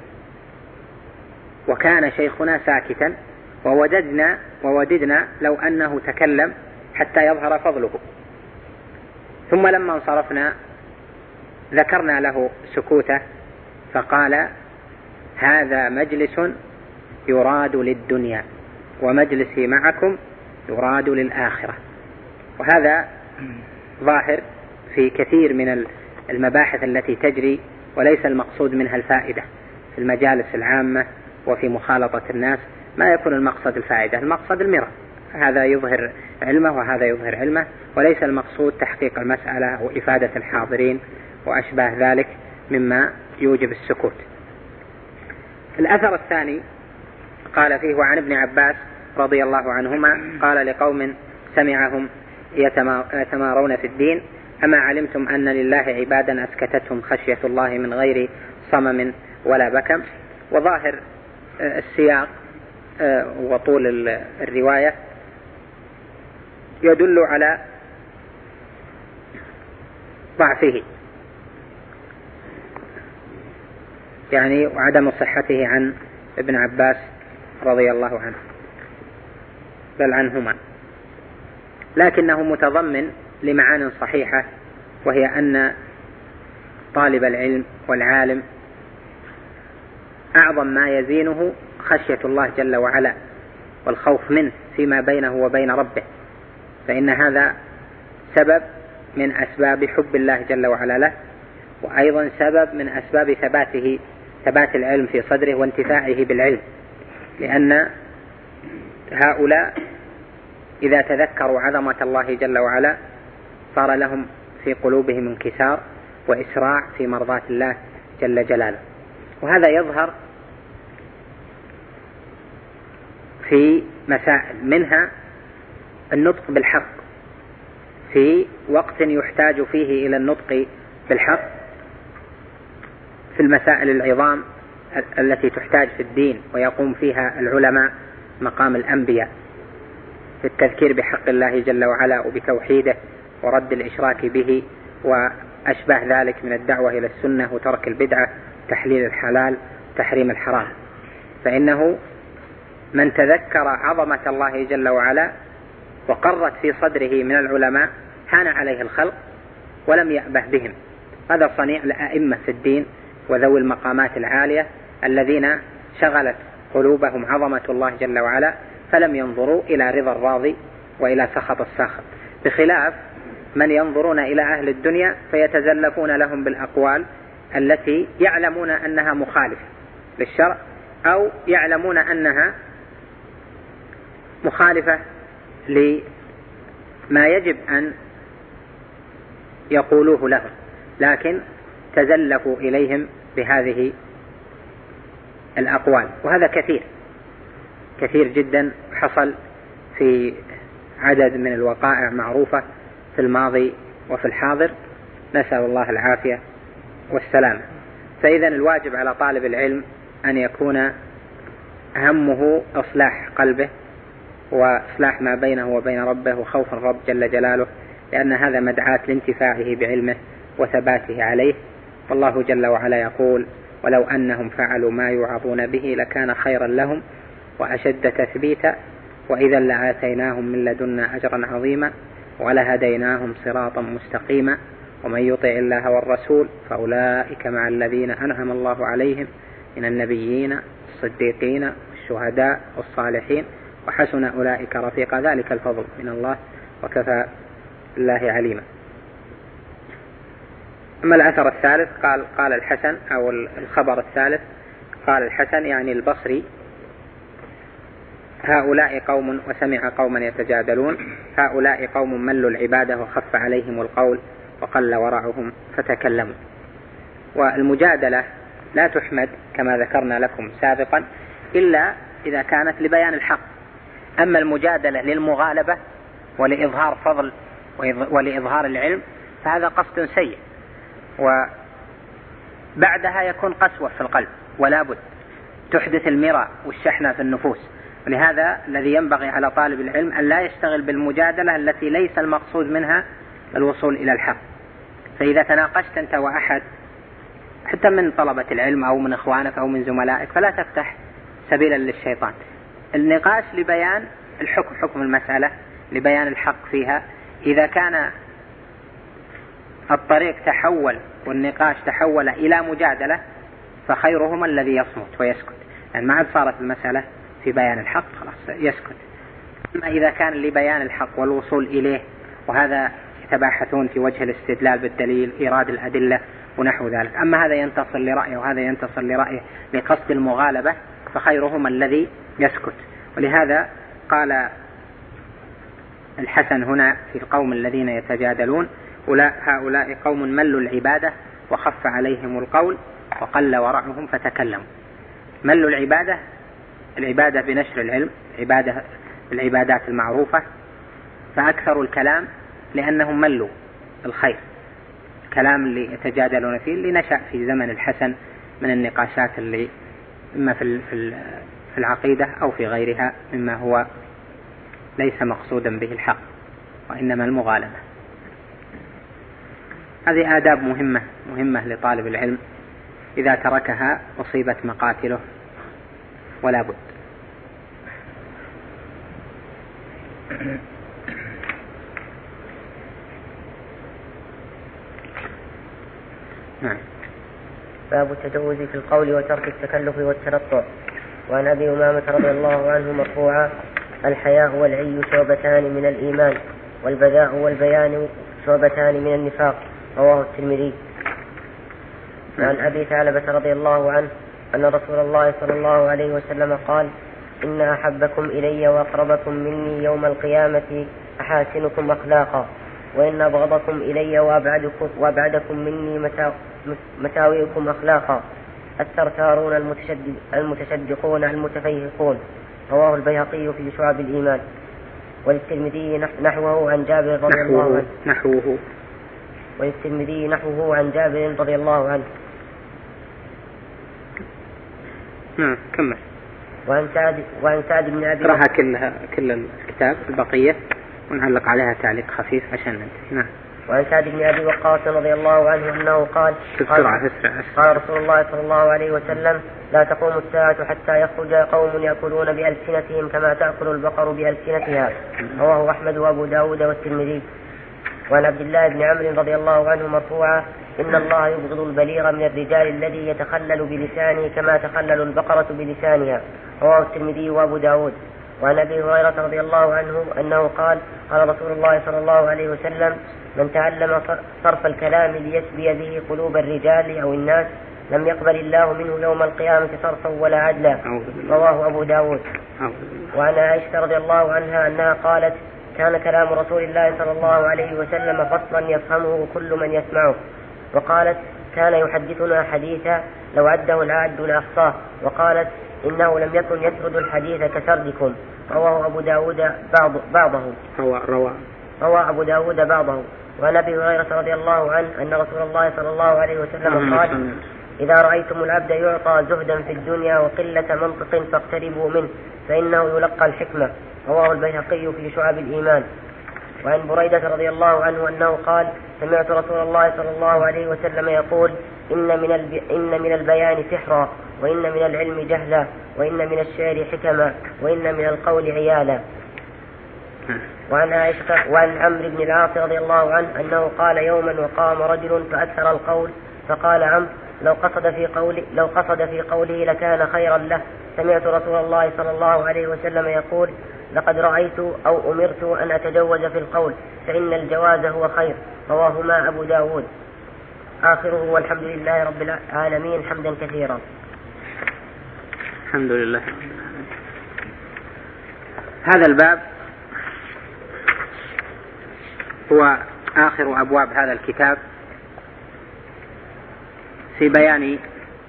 وكان شيخنا ساكتا، ووددنا ووددنا لو أنه تكلم حتى يظهر فضله. ثم لما انصرفنا ذكرنا له سكوته، فقال: هذا مجلس يراد للدنيا، ومجلسي معكم يراد للآخرة. وهذا ظاهر في كثير من المباحث التي تجري، وليس المقصود منها الفائدة في المجالس العامة وفي مخالطة الناس، ما يكون المقصد الفائدة، المقصد المرة، هذا يظهر علمه وهذا يظهر علمه، وليس المقصود تحقيق المسألة أو إفادة الحاضرين وأشباه ذلك مما يوجب السكوت. الأثر الثاني قال فيه: وعن ابن عباس رضي الله عنهما قال لقوم سمعهم يتمارون في الدين: أما علمتم أن لله عبادا أسكتتهم خشية الله من غير صمم ولا بكم. وظاهر السياق وطول الرواية يدل على ضعفه، يعني وعدم صحته عن ابن عباس رضي الله عنه بل عنهما، لكنه متضمن لمعان صحيحة، وهي أن طالب العلم والعالم أعظم ما يزينه خشية الله جل وعلا والخوف منه فيما بينه وبين ربه، فإن هذا سبب من أسباب حب الله جل وعلا له، وأيضا سبب من أسباب ثباته ثبات العلم في صدره وانتفاعه بالعلم، لأن هؤلاء إذا تذكروا عظمة الله جل وعلا صار لهم في قلوبهم انكسار وإسراع في مرضاة الله جل جلاله. وهذا يظهر في مسائل، منها النطق بالحق في وقت يحتاج فيه إلى النطق بالحق في المسائل العظام التي تحتاج في الدين، ويقوم فيها العلماء مقام الأنبياء في التذكير بحق الله جل وعلا وبتوحيده ورد الإشراك به وأشباه ذلك من الدعوة إلى السنة وترك البدعة، تحليل الحلال، تحريم الحرام. فإنه من تذكر عظمة الله جل وعلا وقرت في صدره من العلماء هان عليه الخلق ولم يأبه بهم. هذا صنيع الأئمة في الدين وذوي المقامات العالية الذين شغلت قلوبهم عظمة الله جل وعلا، فلم ينظروا إلى رضا الراضي وإلى سخط الساخط، بخلاف من ينظرون إلى أهل الدنيا فيتزلفون لهم بالأقوال التي يعلمون أنها مخالفة للشرع، أو يعلمون أنها مخالفة لما يجب أن يقولوه لهم، لكن تزلفوا إليهم بهذه الأقوال. وهذا كثير كثير جدا حصل في عدد من الوقائع معروفة في الماضي وفي الحاضر، نسأل الله العافية والسلام. فإذا الواجب على طالب العلم أن يكون همه إصلاح قلبه وإصلاح ما بينه وبين ربه وخوف الرب جل جلاله، لأن هذا مدعاة لانتفاعه بعلمه وثباته عليه. والله جل وعلا يقول: ولو أنهم فعلوا ما يوعظون به لكان خيرا لهم وأشد تثبيتا وإذا لآتيناهم من لدنا أجرا عظيما ولهديناهم صراطا مستقيما ومن يطع الله والرسول فأولئك مع الذين أنعم الله عليهم من النبيين الصديقين والشهداء والصالحين وحسن أولئك رفيقا ذلك الفضل من الله وكفى الله عليما. أما الأثر الثالث قال قال الحسن أو الخبر الثالث قال الحسن يعني البصري: هؤلاء قوم وسمع قوما يتجادلون، هؤلاء قوم ملوا العبادة وخف عليهم القول وقل ورعهم فتكلموا. والمجادلة لا تحمد كما ذكرنا لكم سابقا إلا إذا كانت لبيان الحق، أما المجادلة للمغالبة ولإظهار فضل ولإظهار العلم فهذا قصد سيء، وبعدها يكون قسوة في القلب ولا بد تحدث المراء والشحنة في النفوس. ولهذا الذي ينبغي على طالب العلم أن لا يشتغل بالمجادلة التي ليس المقصود منها الوصول إلى الحق. فإذا تناقشت أنت وأحد حتى من طلبة العلم أو من إخوانك أو من زملائك فلا تفتح سبيلا للشيطان. النقاش لبيان الحكم، حكم المسألة، لبيان الحق فيها. إذا كان الطريق تحول والنقاش تحول إلى مجادلة فخيرهما الذي يصمت ويسكت، يعني ما عاد صارت المسألة في بيان الحق، خلاص يسكت. أما إذا كان لبيان الحق والوصول إليه، وهذا يتباحثون في وجه الاستدلال بالدليل، إيراد الأدلة ونحو ذلك. أما هذا ينتصر لرأيه وهذا ينتصر لرأيه لقصد المغالبة، فخيرهما الذي يسكت. ولهذا قال الحسن هنا في القوم الذين يتجادلون: هؤلاء قوم ملوا العبادة وخف عليهم القول وقل ورعهم فتكلموا. ملوا العبادة، العبادة بنشر العلم، عبادة العبادات المعروفة، فأكثروا الكلام لأنهم ملوا الخير، الكلام اللي يتجادلون فيه اللي نشأ في زمن الحسن من النقاشات اللي إما في في العقيدة أو في غيرها مما هو ليس مقصودا به الحق وإنما المغالبة. هذه آداب مهمة مهمة لطالب العلم، إذا تركها أصيبت مقاتله ولا بد. نعم. باب التجوز في القول وترك التكلف والتنطع. وعن أبي أمامة رضي الله عنه مرفوعا: الحياء والعي شعبتان من الإيمان، والبذاء والبيان شعبتان من النفاق. رواه الترمذي. وعن أبي ثعلبة رضي الله عنه أن رسول الله صلى الله عليه وسلم قال: إن أحبكم إلي وأقربكم مني يوم القيامة أحاسنكم أخلاقا، وإن أبغضكم إلي وأبعدكم, وأبعدكم مني مساوئكم أخلاقا الثرثارون المتشدد المتشدقون المتفيهقون. رواه البيهقي في شعب الإيمان. وللترمذي نحوه عن جابر رضي الله عنه نحوه وللترمذي نحوه عن جابر رضي الله عنه. نعم كمل. وعن سعد وعن سعد بن أبي راها كلها كل الكتاب البقية ونعلق عليها تعليق خفيف عشان ننتهي. نعم. وعن سعد بن أبي وقاص رضي الله عنه أنه قال: قال, قال رسول الله صلى الله عليه وسلم: لا تقوم الساعة حتى يخرج قوم يأكلون بألسنتهم كما تأكل البقر بألسنتها. رواه أحمد وأبو داود والترمذي. وعن عبد الله بن عمرو رضي الله عنه مرفوعا: إن الله يبغض البليغ من الرجال الذي يتخلل بلسانه كما تخلل البقرة بلسانها. رواه الترمذي وأبو داود. وعن أبي هريرة رضي الله عنه أنه قال: قال رسول الله صلى الله عليه وسلم: من تعلم صرف الكلام ليسبي به قلوب الرجال أو الناس لم يقبل الله منه يوم القيامة صرفا ولا عدلا. رواه أبو داود. وعن عائشة رضي الله عنها أنها قالت: كان كلام رسول الله صلى الله عليه وسلم فصلا يفهمه كل من يسمعه. وقالت: كان يحدثنا حديثا لو عده العاد لأحصاه. وقالت: إنه لم يكن يسرد الحديث كسردكم. رواه أبو داود بعض بعضه روى روى روى أبو داود بعضه. وعن أبي هريرة رضي الله عنه أن رسول الله صلى الله عليه وسلم قال: إذا رأيتم العبد يعطى زهدا في الدنيا وقلة منطق فاقتربوا منه فإنه يلقى الحكمة. رواه البيهقي في شعب الإيمان. وعن بريدة رضي الله عنه أنه قال: سمعت رسول الله صلى الله عليه وسلم يقول: إن من, الب... إن من البيان سحرا، وإن من العلم جهلا، وإن من الشعر حكما، وإن من القول عيالا. وعن عائشة وعن عمرو بن العاص رضي الله عنه أنه قال يوما: وقام رجل فأكثر القول فقال عمرو: لو قصد في قوله لو قصد في قوله لكان خيرا له. سمعت رسول الله صلى الله عليه وسلم يقول: لقد رأيت أو أمرت أن أتجوز في القول فإن الجواز هو خير. رواهما أبو داود. آخره: والحمد لله رب العالمين حمدا كثيرا. الحمد لله. هذا الباب هو آخر أبواب هذا الكتاب في بيان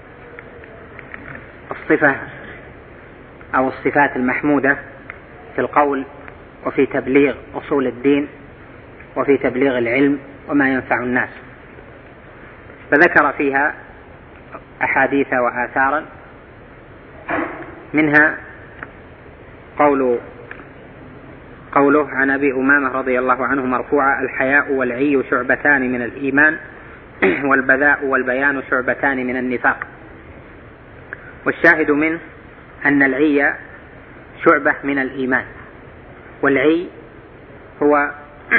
الصفة أو الصفات المحمودة في القول وفي تبليغ أصول الدين وفي تبليغ العلم وما ينفع الناس. فذكر فيها أحاديث وآثارا، منها قول قوله عن أبي أمامة رضي الله عنه مرفوعا: الحياء والعي شعبتان من الإيمان، والبذاء والبيان شعبتان من النفاق. والشاهد منه أن العي شعبة من الإيمان، والعي هو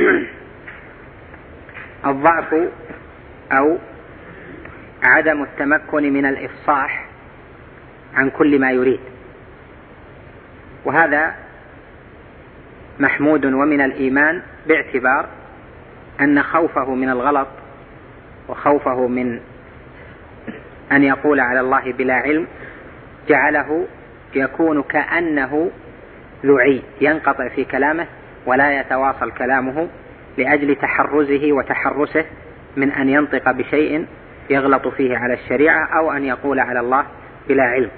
الضعف أو عدم التمكن من الإفصاح عن كل ما يريد. وهذا محمود ومن الإيمان، باعتبار أن خوفه من الغلط وخوفه من أن يقول على الله بلا علم جعله يكون كأنه ذعي ينقطع في كلامه ولا يتواصل كلامه لأجل تحرزه وتحرسه من أن ينطق بشيء يغلط فيه على الشريعة أو أن يقول على الله بلا علم.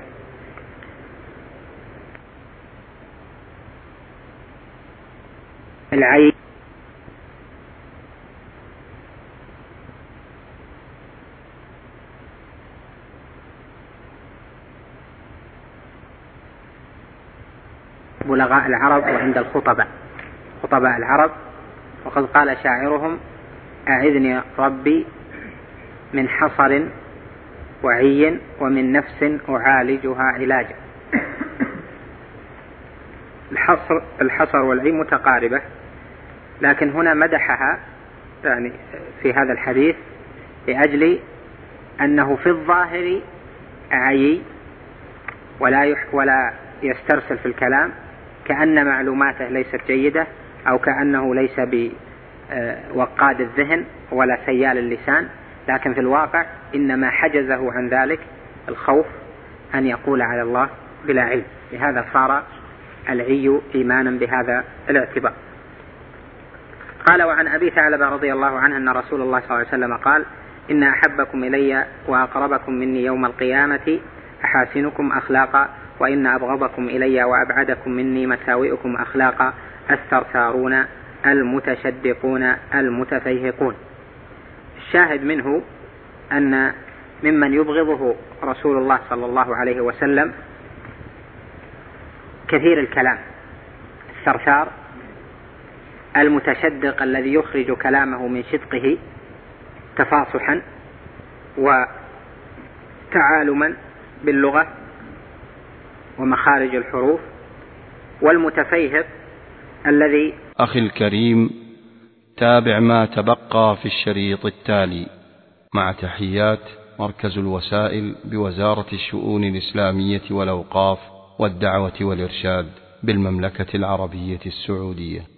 العين بلغاء العرب وعند الخطباء خطباء العرب، وقد قال شاعرهم: أعذني ربي من حصر وعي ومن نفس أعالجها علاجا. الحصر الحصر والعي متقاربة، لكن هنا مدحها يعني في هذا الحديث لأجل أنه في الظاهر عي ولا يح ولا يسترسل في الكلام، كأن معلوماته ليست جيدة أو كأنه ليس بوقاد الذهن ولا سيال اللسان، لكن في الواقع إنما حجزه عن ذلك الخوف أن يقول على الله بلا علم، لهذا صار العي إيمانا بهذا الاعتبار. قال: وعن أبي ثعلبة رضي الله عنه أن رسول الله صلى الله عليه وسلم قال: إن أحبكم إلي وأقربكم مني يوم القيامة أحاسنكم أخلاقا، وإن أبغضكم إلي وأبعدكم مني مساوئكم أخلاقا الثرثارون المتشدقون المتفيهقون. الشاهد منه أن ممن يبغضه رسول الله صلى الله عليه وسلم كثير الكلام، الثرثار المتشدق الذي يخرج كلامه من شدقه تفاصحا وتعالما باللغة ومخارج الحروف، والمتفيهق الذي أخي الكريم، تابع ما تبقى في الشريط التالي مع تحيات مركز الوسائل بوزارة الشؤون الإسلامية والأوقاف والدعوة والإرشاد بالمملكة العربية السعودية.